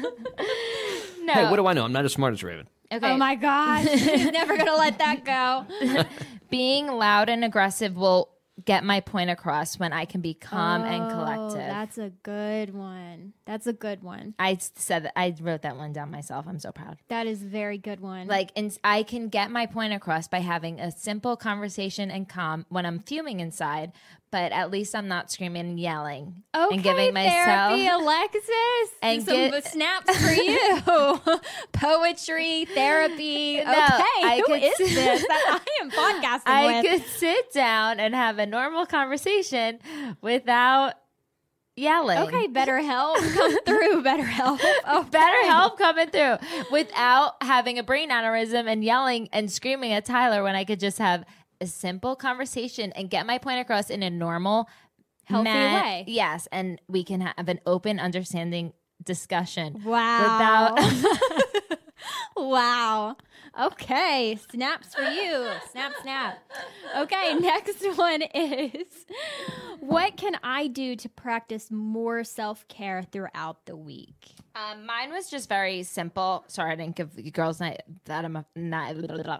Hey, what do I know? I'm not as smart as Raven. Okay. Oh my gosh, she's never gonna let that go. Being loud and aggressive will get my point across when I can be calm and Oh, collective. that's a good one. That's a good one. I said that I wrote that one down myself. I'm so proud. That is a very good one. Like, and I can get my point across by having a simple conversation and calm when I'm fuming inside, but at least I'm not screaming and yelling okay, and giving myself. therapy, Alexis, And some get- snaps for you. Poetry, therapy. No, okay, I who could is s- this that I am podcasting I with? could sit down and have a normal conversation without yelling. Okay, better help come through. Better help. Oh, Better help coming through without having a brain aneurysm and yelling and screaming at Tyler when I could just have a simple conversation and get my point across in a normal, Healthy ma- way. Yes, and we can have an open, understanding discussion. Wow. Without Wow. Okay. Snaps for you. Snap, snap. Okay. Next one is what can I do to practice more self care throughout the week? Um, mine was just very simple. Sorry, I didn't give you girls night that I'm not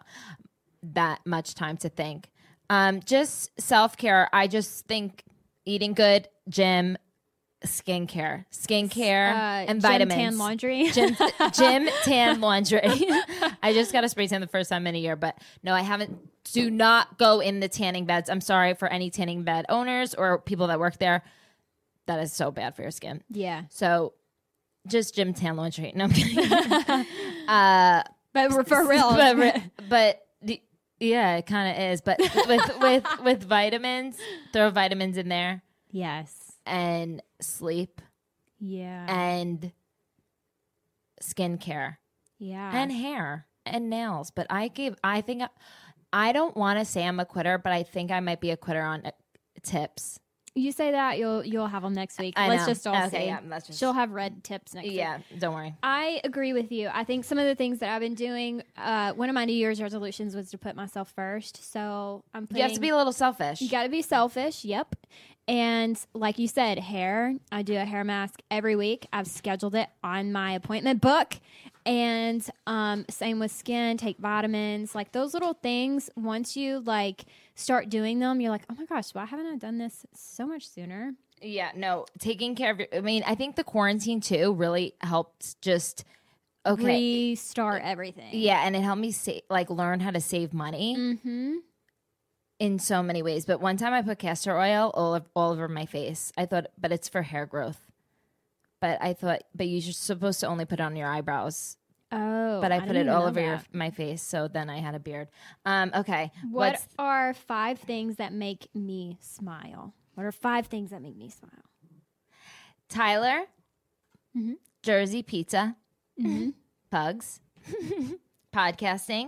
that much time to think. Um, just self care. I just think eating good, gym, skincare, skincare, Uh, and Gym vitamins. Tan Laundry. Gym, gym tan laundry. I just got a spray tan the first time in a year, but no, I haven't. Do not go in the tanning beds. I'm sorry for any tanning bed owners or people that work there. That is so bad for your skin. Yeah. So just gym tan laundry. No, I'm kidding. uh, But for real. but, but the, yeah, it kind of is. But with with with vitamins, throw vitamins in there Yes. and sleep Yeah. and skincare yeah. and hair and nails. But I gave. I think I, I don't want to say I'm a quitter, but I think I might be a quitter on uh, tips. You say that, you'll you'll have them next week. I Let's know. just all Okay, see. yeah, let's just- She'll have red tips next week. Yeah, don't worry. I agree with you. I think some of the things that I've been doing, uh, one of my New Year's resolutions was to put myself first. So I'm putting, You have to be a little selfish. You got to be selfish. Yep. And like you said, hair. I do a hair mask every week. I've scheduled it on my appointment book. And um, same with skin. Take vitamins. Like those little things. Once you like start doing them, you're like, oh my gosh, why haven't I done this so much sooner? Yeah, no, taking care of your. I mean, I think the quarantine too really helped. Just okay. Restart everything. Yeah, and it helped me sa- like learn how to save money Mm-hmm. in so many ways. But one time I put castor oil all of, all over my face. I thought, but it's for hair growth. But I thought, but you're just supposed to only put it on your eyebrows. Oh, But I, put didn't it even all know over your, that. my face. So then I had a beard. Um, okay, What what's are five things that make me smile? What are five things that make me smile? Tyler? Mhm. Jersey pizza, Mm-hmm. pugs, podcasting,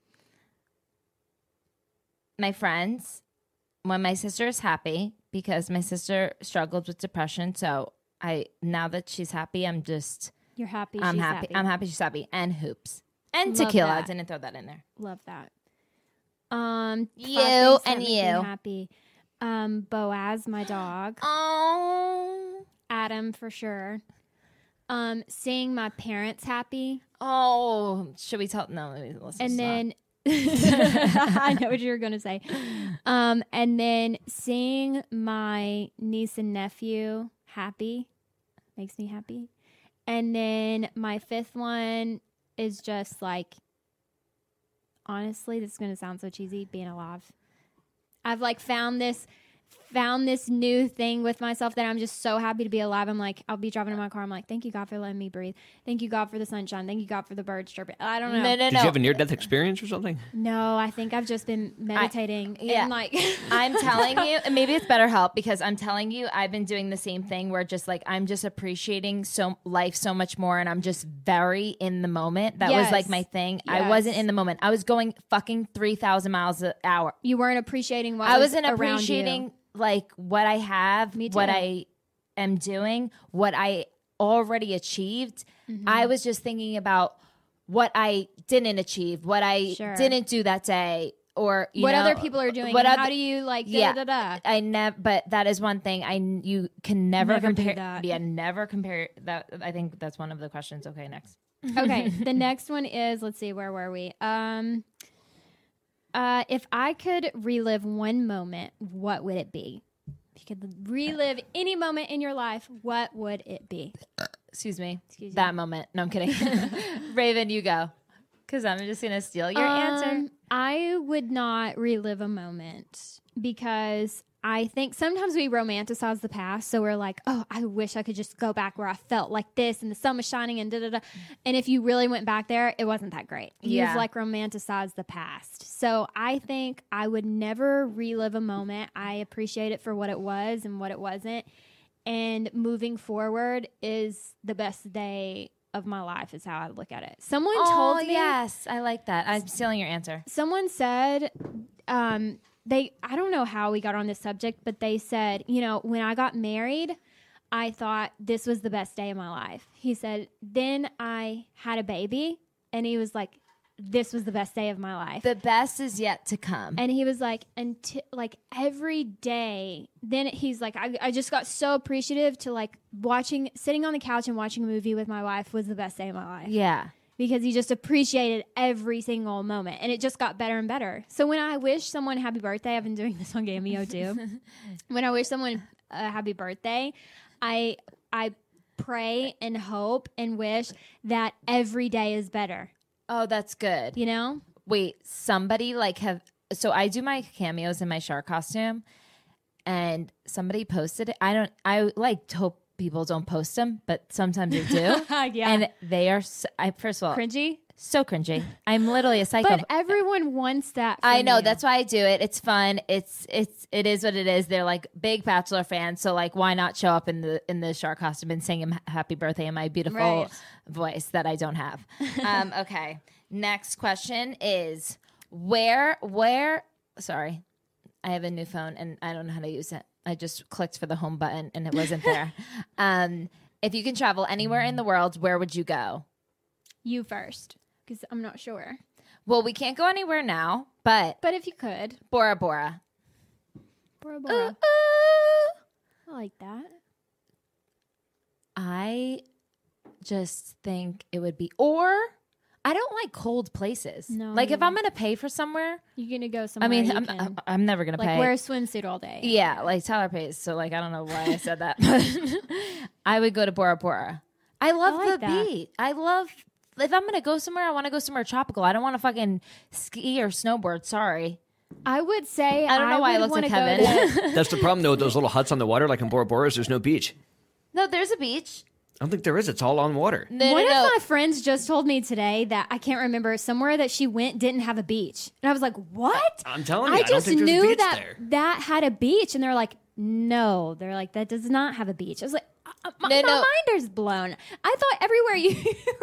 my friends. When my sister is happy, because my sister struggled with depression, so I now that she's happy, I'm just You're happy. I'm she's happy. I'm happy she's happy. And hoops. And Love tequila. I that. didn't throw that in there. Love that. Um, five You things that and make me you. happy. Um, Boaz, my dog. Oh. Adam for sure. Um, seeing my parents happy, Oh. Should we tell? No, let's and stop. then I know what you were gonna say. Um, and then seeing my niece and nephew happy makes me happy. And then my fifth one is just like, honestly, this is gonna sound so cheesy, being alive. I've like found this found this new thing with myself that I'm just so happy to be alive. I'm like, I'll be driving in my car. I'm like, thank you, God, for letting me breathe. Thank you, God, for the sunshine. Thank you, God, for the birds chirping. I don't know. No, no, Did no. you have a near-death experience or something? No, I think I've just been meditating. yeah. And like, I'm telling you, and maybe it's BetterHelp because I'm telling you, I've been doing the same thing where just like I'm just appreciating so life so much more, and I'm just very in the moment. That was Yes. like my thing. I Yes. wasn't in the moment. I was going fucking three thousand miles an hour. you weren't appreciating what I was wasn't around appreciating you. like what I have, Me what too. I am doing, what I already achieved. Mm-hmm. I was just thinking about what I didn't achieve, what I Sure. didn't do that day, or you What know, other people are doing. What and other, how do you like, da, yeah. da, da, da. I never, but that is one thing I you can never, Never do compare. that. Yeah, never compare that. I think that's one of the questions. Okay, next. Okay, the next one is, let's see, where were we? Um, uh, if I could relive one moment, what would it be? If you could relive any moment in your life, what would it be? Excuse me. Excuse that moment. No, I'm kidding. Raven, you go. Because I'm just gonna steal your answer. Um, I would not relive a moment because I think sometimes we romanticize the past. So we're like, oh, I wish I could just go back where I felt like this and the sun was shining and da da da. And if you really went back there, it wasn't that great. Yeah. You've like romanticized the past. So I think I would never relive a moment. I appreciate it for what it was and what it wasn't. And moving forward is the best day of my life is how I look at it. Someone Oh, told me yes, I like that. I'm stealing your answer. someone said um they I don't know how we got on this subject, but they said, you know, when I got married, I thought this was the best day of my life. He said, then I had a baby, and he was like, this was the best day of my life. The best is yet to come. And he was like, until like every day, then he's like, I, I just got so appreciative to like watching, sitting on the couch and watching a movie with my wife was the best day of my life. yeah. because he just appreciated every single moment, and it just got better and better. So when I wish someone happy birthday, I've been doing this on Cameo too. When I wish someone a happy birthday, I I pray and hope and wish that every day is better. Oh, that's good. You know? Wait, somebody like have so I do my cameos in my shark costume, and somebody posted it. I don't. I like hope people don't post them, but sometimes they do. Yeah. And they are. So, I first of all, Cringy? so cringy. I'm literally a psycho. But everyone wants that from I know you. that's why I do it. It's fun. It's it's it is what it is. They're like big Bachelor fans, so like why not show up in the in the shark costume and sing him happy birthday in my beautiful Right. voice that I don't have. um, okay, next question is where where. Sorry, I have a new phone and I don't know how to use it. I just clicked for the home button and it wasn't there. um, if you can travel anywhere in the world, where would you go? You first, because I'm not sure. Well, we can't go anywhere now, but But if you could. Bora Bora. Bora Ooh, Bora. ooh. I like that. I just think it would be, or I don't like cold places. No, like if neither. I'm going to pay for somewhere, You're going to go somewhere I mean, you I'm, can, I'm, I'm never going to like pay. wear a swimsuit all day. Yeah, like Tyler pays. So like, I don't know why I said that, but I would go to Bora Bora. I love I like the that. beach. I love, if I'm going to go somewhere, I want to go somewhere tropical. I don't want to fucking ski or snowboard. Sorry. I would say I don't know why I would looked at wanna go Kevin. to- That's the problem, though. With those little huts on the water, like in Bora Bora, is there's no beach. No, there's a beach. I don't think there is. It's all on water. No, One no, no. of my friends just told me today that I can't remember somewhere that she went didn't have a beach, and I was like, "What?" I'm telling you, I I don't just think there's a knew beach that there. that had a beach, and they're like, "No," they're like, "That does not have a beach." I was like, uh, "My, No, my no. mind is blown." I thought everywhere you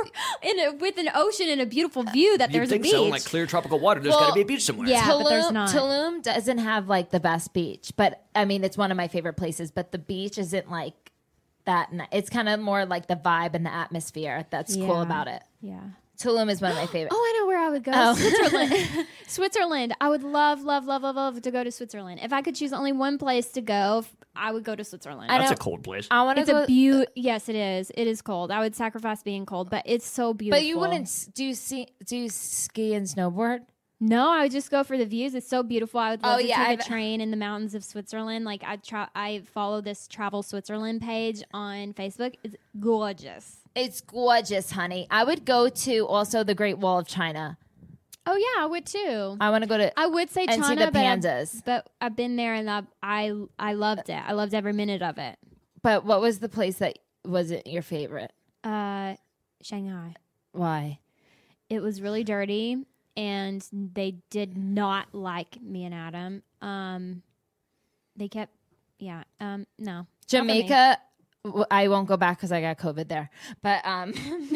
in a, with an ocean and a beautiful view that You'd there's think a beach. so. In like clear tropical water, there's Well, got to be a beach somewhere. yeah. but there's Tulum, not. Tulum doesn't have like the best beach, but I mean, it's one of my favorite places, but the beach isn't like that. ni- It's kind of more like the vibe and the atmosphere that's cool Yeah. about it. Yeah. Tulum is one of my favorite. Oh, I know where I would go. Oh. Switzerland. Switzerland. I would love, love, love, love, love to go to Switzerland. If I could choose only one place to go, I would go to Switzerland. I That's know. a cold place. I want to It's go. a beaut. Yes, it is. It is cold. I would sacrifice being cold, but it's so beautiful. but you wouldn't s- do you see do you ski and snowboard? No, I would just go for the views. It's so beautiful. I would love Oh, to yeah, take a I've- train in the mountains of Switzerland. Like I try, I follow this Travel Switzerland page on Facebook. It's gorgeous. It's gorgeous, honey. I would go to also the Great Wall of China. Oh yeah, I would too. I want to go to. I would say and China, see the but, I, pandas. but I've been there and I, I I loved it. I loved every minute of it. But what was the place that wasn't your favorite? Uh, Shanghai. Why? It was really dirty, and they did not like me and Adam. Um, they kept, yeah. Um, no. Not for me. Jamaica. w- I won't go back because I got COVID there. But um,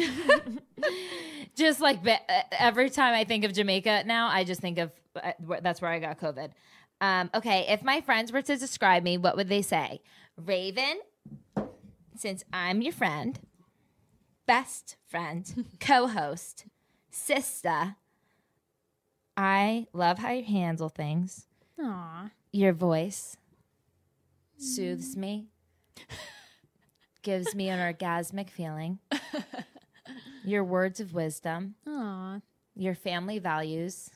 just like be- uh, every time I think of Jamaica now, I just think of uh, wh- that's where I got COVID. Um, okay, if my friends were to describe me, what would they say? Raven, since I'm your friend, best friend, co-host, sister. I love how you handle things. Aw. Your voice soothes me, gives me an orgasmic feeling. Your words of wisdom, Aw. your family values,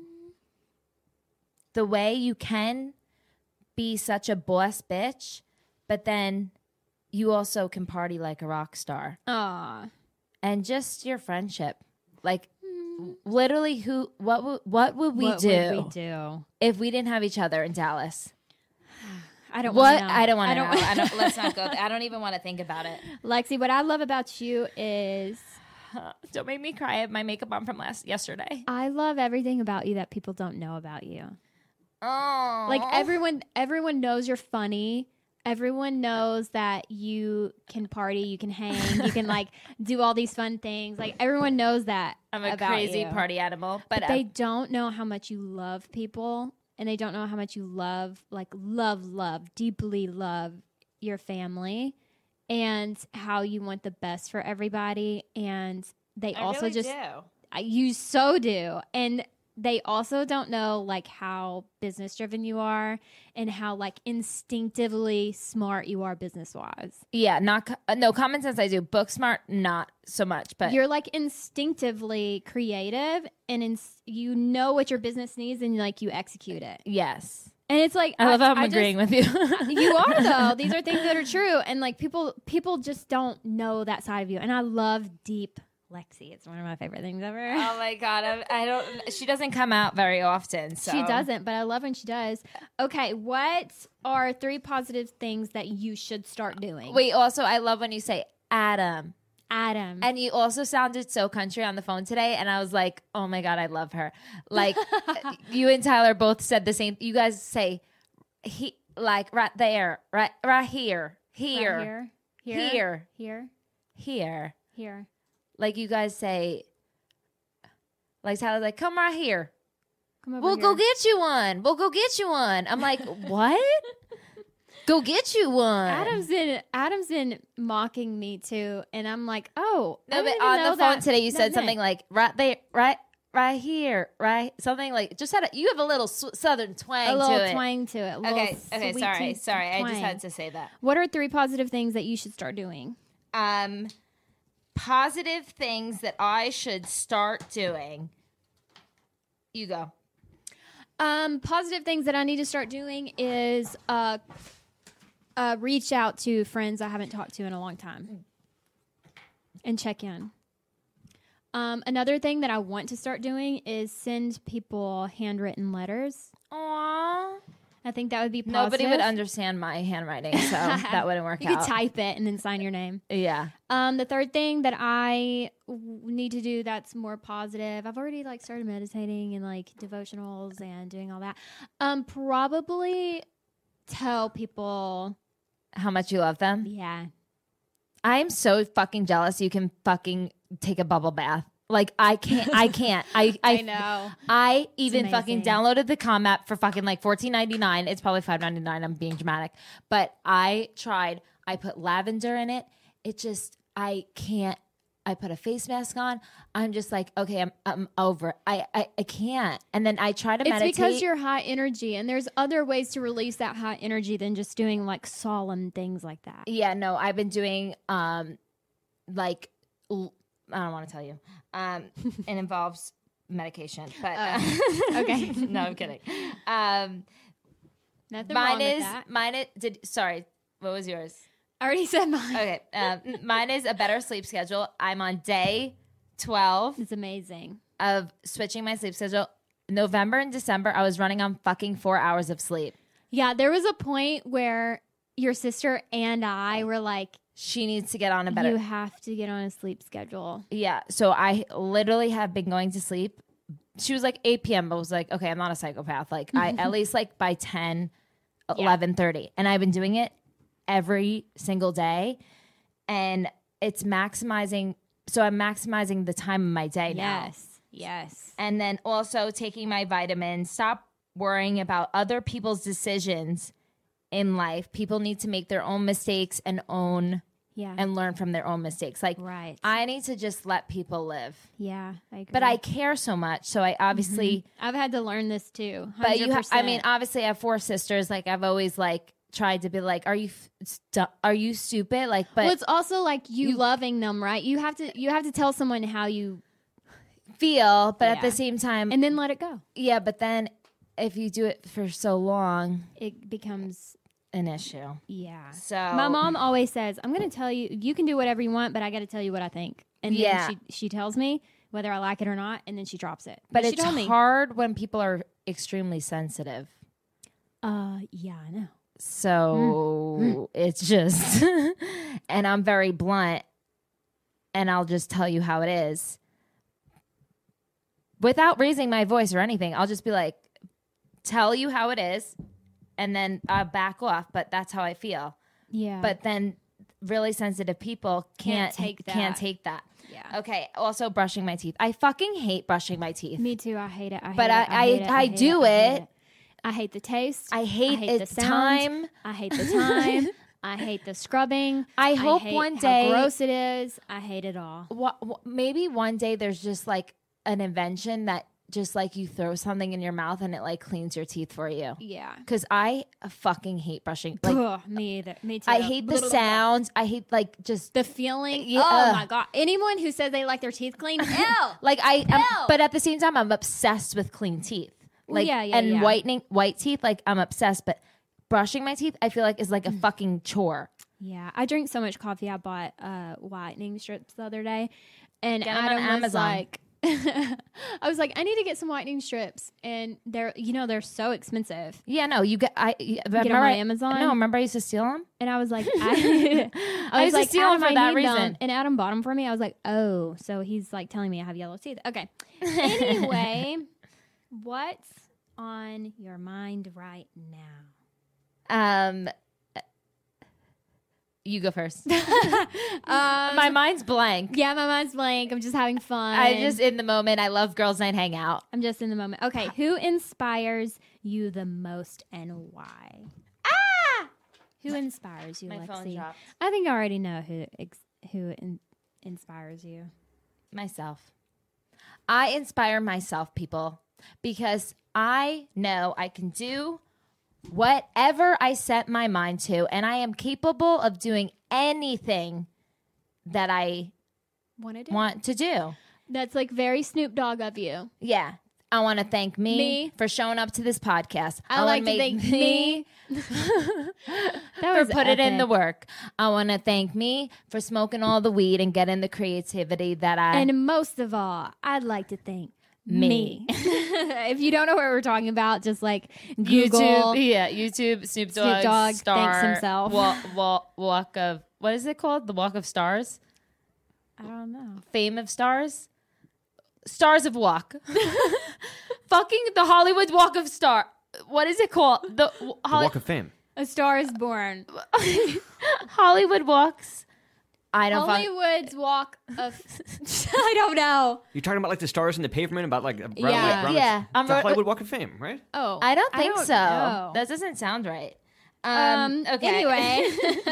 the way you can be such a boss bitch, but then you also can party like a rock star. Aw. And just your friendship. Like, literally, who, what, would- what would we What do would we do? if we didn't have each other in Dallas? I don't What? wanna know. I don't want to know. don't- I don't, let's not go. I don't even want to think about it. Lexi, what I love about you is Don't make me cry. I have my makeup on from last yesterday. I love everything about you that people don't know about you. Oh, Like everyone everyone knows you're funny. Everyone knows that you can party, you can hang, you can like do all these fun things. Like everyone knows that I'm a about crazy you. party animal, but, But uh, they don't know how much you love people, and they don't know how much you love, like love, love, deeply love your family, and how you want the best for everybody. And they I also really just do. I- you so do, and they also don't know like how business driven you are and how like instinctively smart you are business wise. Yeah, not co- uh, no common sense. I do book smart, not so much. But You're like instinctively creative and in, you know what your business needs and like you execute it. yes, And it's like I love how I'm I agreeing just, with you. You are though. These are things that are true, and like people people just don't know that side of you. And I love deep Lexi. It's one of my favorite things ever. Oh my god, I, I don't. She doesn't come out very often. So. She doesn't, but I love when she does. Okay, what are three positive things that you should start doing? Wait, also, I love when you say Adam. Adam. And you also sounded so country on the phone today, and I was like, "Oh my god, I love her!" Like you and Tyler both said the same. You guys say he like right there, right, right here, here, Right here, here, here, here, here. here. Like you guys say, like Tyler's like, "Come right here. Come over We'll here. go get you one. We'll go get you one." I'm like, "What? Go get you one." Adam's been Adam's been mocking me too, and I'm like, oh, I No, didn't but even on know the phone that- today, you that said meant- something like right there, right, right here, right, something like just had a, you have a little s- southern twang a little to it. twang to it. A little Okay, okay, sweet sorry, tea sorry, I just twang. had to say that. What are three positive things that you should start doing? Um, positive things that I should start doing. You go. Um, positive things that I need to start doing is uh, uh, reach out to friends I haven't talked to in a long time and check in. Um, another thing that I want to start doing is send people handwritten letters. Aww. I think that would be positive. Nobody would understand my handwriting, so that wouldn't work You out. could type it and then sign your name. Yeah. Um, the third thing that I w- need to do that's more positive, I've already like started meditating and like devotionals and doing all that. Um, probably tell people, How much you love them. yeah, I'm so fucking jealous you can fucking take a bubble bath. Like I can't I can't. I I, I know. I even fucking amazing. downloaded the Calm app for fucking like fourteen ninety-nine. It's probably five ninety-nine. I'm being dramatic. But I tried. I put lavender in it. It just I can't. I put a face mask on. I'm just like, okay, I'm I'm over. it. I I, I can't. And then I try to It's meditate. because you're high energy, and there's other ways to release that high energy than just doing like solemn things like that. Yeah, no, I've been doing um like l- I don't want to tell you. Um it involves medication, but uh, okay. no, I'm kidding. Um Nothing mine wrong with is that. mine is did sorry, what was yours? I already said mine. Okay. Um mine is a better sleep schedule. I'm on day twelve It's amazing. of switching my sleep schedule. November and December I was running on fucking four hours of sleep. Yeah, there was a point where your sister and I were like, She needs to get on a better you have to get on a sleep schedule. Yeah. So I literally have been going to sleep. She was like eight p.m. but I was like, okay, I'm not a psychopath. Like I at least like by ten, eleven thirty. And I've been doing it every single day. And it's maximizing. So I'm maximizing the time of my day now. Yes. Yes. And then also taking my vitamins. Stop worrying about other people's decisions in life. People need to make their own mistakes and own Yeah. and learn from their own mistakes. Like right. I need to just let people live. yeah, I agree. But I care so much, so I obviously. I've had to learn this too. But you, ha- I one hundred percent. mean, obviously, I have four sisters. Like I've always like tried to be like, "Are you, f- stu- are you stupid?" Like, but well, it's also like you, you- loving them, right? You have to you have to tell someone how you, feel. But at Yeah. the same time, and then let it go. yeah. But then, if you do it for so long, It becomes an issue. yeah. So My mom always says, "I'm going to tell you. You can do whatever you want, but I got to tell you what I think." And then Yeah. she she tells me whether I like it or not, and then she drops it. but she it's told me, hard when people are extremely sensitive. uh, yeah, I know. So it's just, and I'm very blunt, and I'll just tell you how it is without raising my voice or anything. I'll just be like, tell you how it is, and then I'll back off. But that's how I feel. Yeah, But then really sensitive people can't, Can't take Can't that. take that. yeah. Okay. Also, brushing my teeth. I fucking hate brushing my teeth. Me too. I hate it. I hate But it. I- I, hate I- it. I hate do I hate it. I hate the taste. I hate, I hate it's the sound. time. I hate the time. I hate the scrubbing. I hope hate one how day- gross it is. I hate it all. Wha- wha- maybe one day there's just like an invention that just like you throw something in your mouth and it like cleans your teeth for you. Yeah. Because I fucking hate brushing. Like, Ugh, me either. Me too. I hate the sounds. I hate like just the feeling. Yeah. Oh my god! Anyone who says they like their teeth clean, ew. like I. I'm, Ew. but at the same time, I'm obsessed with clean teeth. Like Yeah, yeah, and yeah. whitening white teeth. Like I'm obsessed. But brushing my teeth, I feel like is like a fucking chore. Yeah, I drink so much coffee. I bought uh, whitening strips the other day, and Get 'em on Adam was Amazon. like, I was like, I need to get some whitening strips, and they're, you know, they're so expensive. Yeah, no, you get. I you, them remember on I- Amazon? No, remember I used to steal them. And I was like, I, I, I was used to like, steal 'em Adam, for I that need them. reason. And Adam bought them for me. I was like, oh, so he's like telling me I have yellow teeth. Okay. Anyway, what's on your mind right now? Um, you go first. Um, My mind's blank. yeah, my mind's blank. I'm just having fun. I just in the moment. I love girls' night hangout. I'm just in the moment. Okay, who inspires you the most and why? Ah, Who inspires you, my phone Lexi? dropped. I think I already know who ex- who in- inspires you. Myself. I inspire myself, people, because I know I can do whatever I set my mind to, and I am capable of doing anything that I Want to do? want to do. That's like very Snoop Dogg of you. Yeah. I want to thank me, Me. for showing up to this podcast. I, wanna like to make thank me. for That was put it in the epic. work. I want to thank me for smoking all the weed and getting the creativity that I And most of all, I'd like to thank Me. me. If you don't know what we're talking about, just like Google. YouTube, yeah, YouTube, Snoop Dogg, Snoop Dogg star, thanks himself. Walk, walk, walk of what is it called? The Walk of Stars, I don't know. Fame of Stars, Stars of Walk, fucking the Hollywood Walk of Star. What is it called? The, The Holly- Walk of Fame. A Star is Born. Hollywood Walks. I don't. fuck- Hollywood's Walk of. I don't know. You're talking about like the stars in the pavement, about like around, Yeah. like, around Yeah. I'm the ro- Hollywood Walk of Fame, right? Oh, I don't think so. know. That doesn't sound right. Um. okay. Anyway,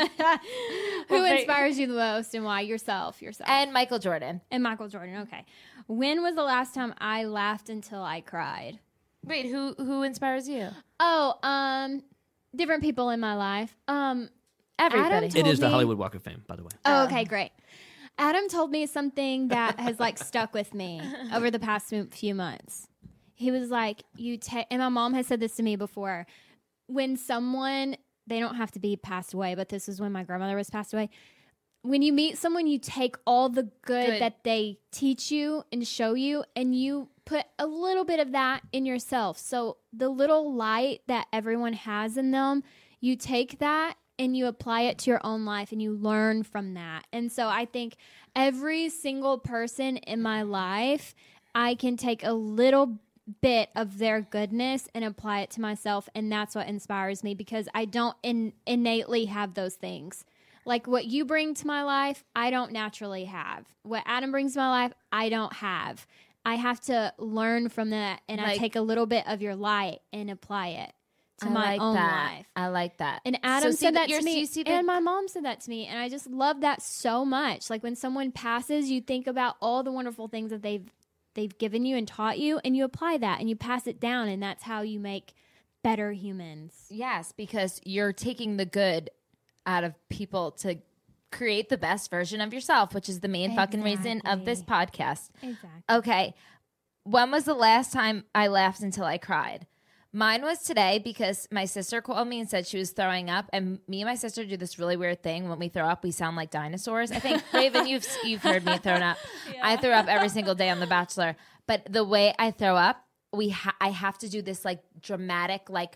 who Well, they- inspires you the most and why? Yourself. Yourself. and Michael Jordan. And Michael Jordan. Okay. When was the last time I laughed until I cried? Wait, who who inspires you? Oh, um, different people in my life. Um, Everybody. Adam It is the me- Hollywood Walk of Fame, by the way. Oh, okay, great. Adam told me something that has like stuck with me over the past few- few months. He was like, "You take," and my mom has said this to me before. When someone, they don't have to be passed away, but this is when my grandmother was passed away. When you meet someone, you take all the good, Good. that they teach you and show you, and you put a little bit of that in yourself. So the little light that everyone has in them, you take that and you apply it to your own life and you learn from that. And so I think every single person in my life, I can take a little bit of their goodness and apply it to myself. And that's what inspires me, because I don't in- innately have those things. Like what you bring to my life, I don't naturally have. What Adam brings to my life, I don't have. I have to learn from that, and I Like- take a little bit of your light and apply it to I my like own that. life. I like that. And Adam So see said that you're- to me, you see the- and my mom said that to me, and I just love that so much. Like when someone passes, you think about all the wonderful things that they've they've given you and taught you, and you apply that and you pass it down, and that's how you make better humans. Yes, because you're taking the good out of people to create the best version of yourself, which is the main fucking reason of this podcast. Exactly. Okay. When was the last time I laughed until I cried? Mine was today, because my sister called me and said she was throwing up, and me and my sister do this really weird thing. When we throw up, we sound like dinosaurs. I think, Raven, you've you've heard me throwing up. I throw up every single day on The Bachelor, but the way I throw up, we ha- I have to do this like dramatic like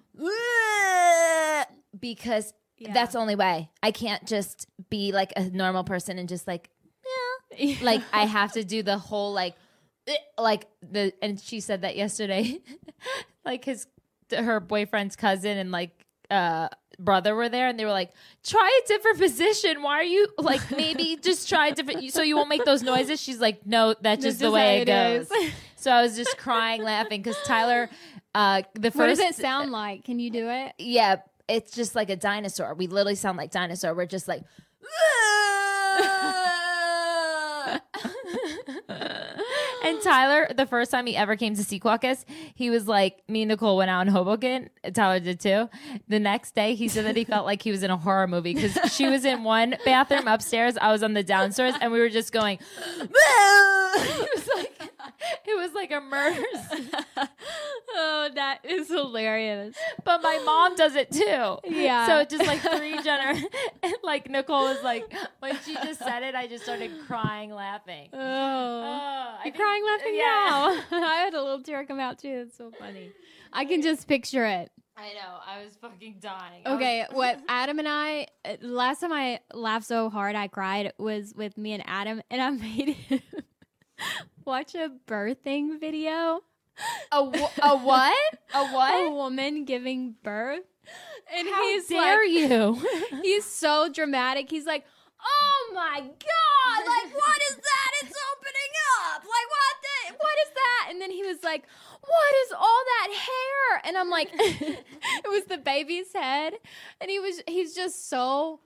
because Yeah. that's the only way. I can't just be like a normal person and just like yeah. Like I have to do the whole like like the and she said that yesterday. Like his her boyfriend's cousin and like uh brother were there, and they were like, try a different position. Why are you like maybe just try a different so you won't make those noises? She's like, no, that's just the just way how it it goes. is. So I was just crying laughing because Tyler uh the What first does it sound like? Can you do it? yeah, it's just like a dinosaur. We literally sound like dinosaur. We're just like and Tyler, the first time he ever came to Secaucus, he was like, me and Nicole went out in Hoboken. Tyler did too. The next day, he said that he felt like he was in a horror movie because she was in one bathroom upstairs. I was on the downstairs, and we were just going, it was like, it was like a murder scene. Oh, that is hilarious. But my mom does it too. Yeah. So it's just like three gener. And like Nicole was like, when she just said it, I just started crying, laughing. Oh, Oh, I you're think- crying laughing yeah. now. I had a little tear come out too. It's so funny. I can just picture it. I know. I was fucking dying. I Okay, was- what Adam and I, uh, last time I laughed so hard I cried was with me and Adam, and I made him watch a birthing video. A, w- a what? A A what? woman giving birth. And How he's dare like, you? he's so dramatic. He's like, oh my God, like, what is that? It's opening up. Like, what the, what is that? And then he was like, what is all that hair? And I'm like, it was the baby's head. And he was, he's just so,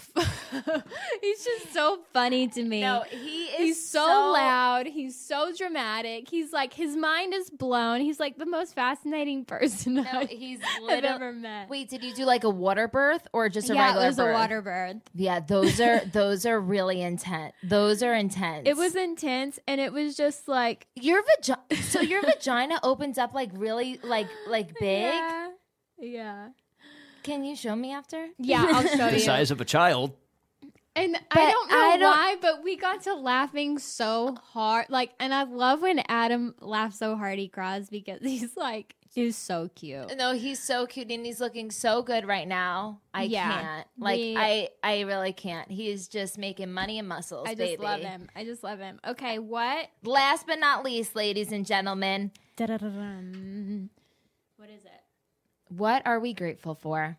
he's just so funny to me. No, he is He's so, so loud. He's so dramatic. He's like, his mind is blown. He's like the most fascinating person No, I- he's I've literally. ever met. Wait, did you do like a water birth or just a yeah, regular it was birth? a water birth. Yeah, those are those are really intense. Those are intense. It was intense, and it was just like your vagina. So your vagina opens up like really like like big. Yeah. Yeah. Can you show me after? Yeah, I'll show The you. size of a child. And But I don't know I don't- why, but we got to laughing so hard. Like, and I love when Adam laughs so hard he cries because he's like, he's so cute. No, he's so cute and he's looking so good right now. I Yeah, can't. Like we- I I really can't. He is just making money and muscles, I just baby. love him. I just love him. Okay, what? Last but not least, ladies and gentlemen, Da-da-da-dum. What is it? what are we grateful for?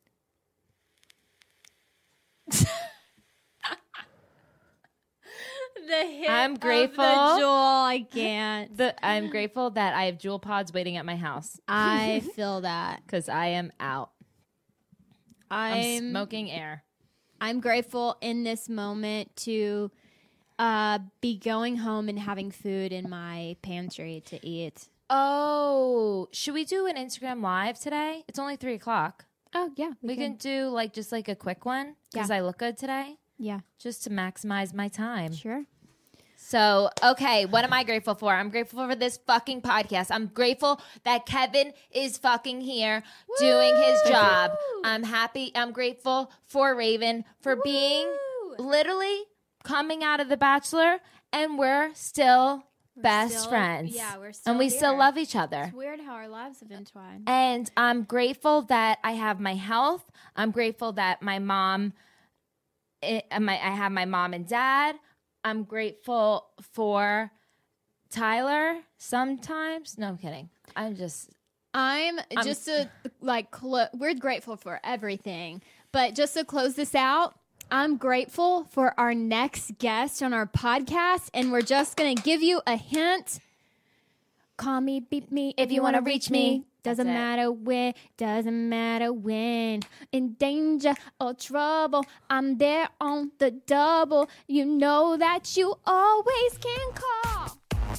The hit I'm of grateful. the jewel. I can't. The, I'm grateful that I have jewel pods waiting at my house I feel that. because I am out. I'm, I'm smoking air. I'm grateful in this moment to uh, be going home and having food in my pantry to eat. Oh, should we do an Instagram live today? It's only three o'clock. Oh yeah, We can do like just like a quick one because Yeah. I look good today, Yeah, just to maximize my time. sure. So, okay, what am I grateful for? I'm grateful for this fucking podcast. I'm grateful that Kevin is fucking here doing his job. I'm happy. I'm grateful for Raven for being literally coming out of The Bachelor, and we're still best still- friends. yeah, we're still and we still here. love each other. It's weird how our lives have entwined. And I'm grateful that I have my health. I'm grateful that my mom, I, my, I have my mom and dad. I'm grateful for Tyler sometimes. No, I'm kidding. I'm just, I'm I'm- just to like clo- we're grateful for everything, but just to close this out, I'm grateful for our next guest on our podcast, and we're just gonna give you a hint. Call me, beep me if you want to reach me. Doesn't That's it. matter when, doesn't matter when. In danger or trouble, I'm there on the double. You know that you always can call.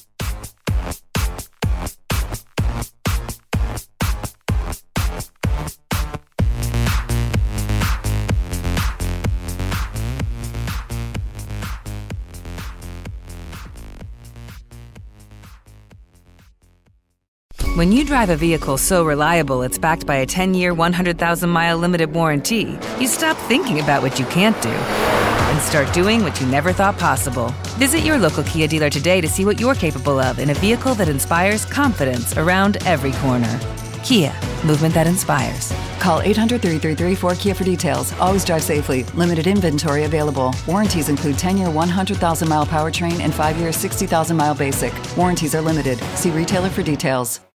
When you drive a vehicle so reliable it's backed by a ten-year, one hundred thousand mile limited warranty, you stop thinking about what you can't do and start doing what you never thought possible. Visit your local Kia dealer today to see what you're capable of in a vehicle that inspires confidence around every corner. Kia, movement that inspires. Call eight hundred, three three three, four Kia for details. Always drive safely. Limited inventory available. Warranties include ten-year, one hundred thousand mile powertrain and five-year, sixty thousand mile basic. Warranties are limited. See retailer for details.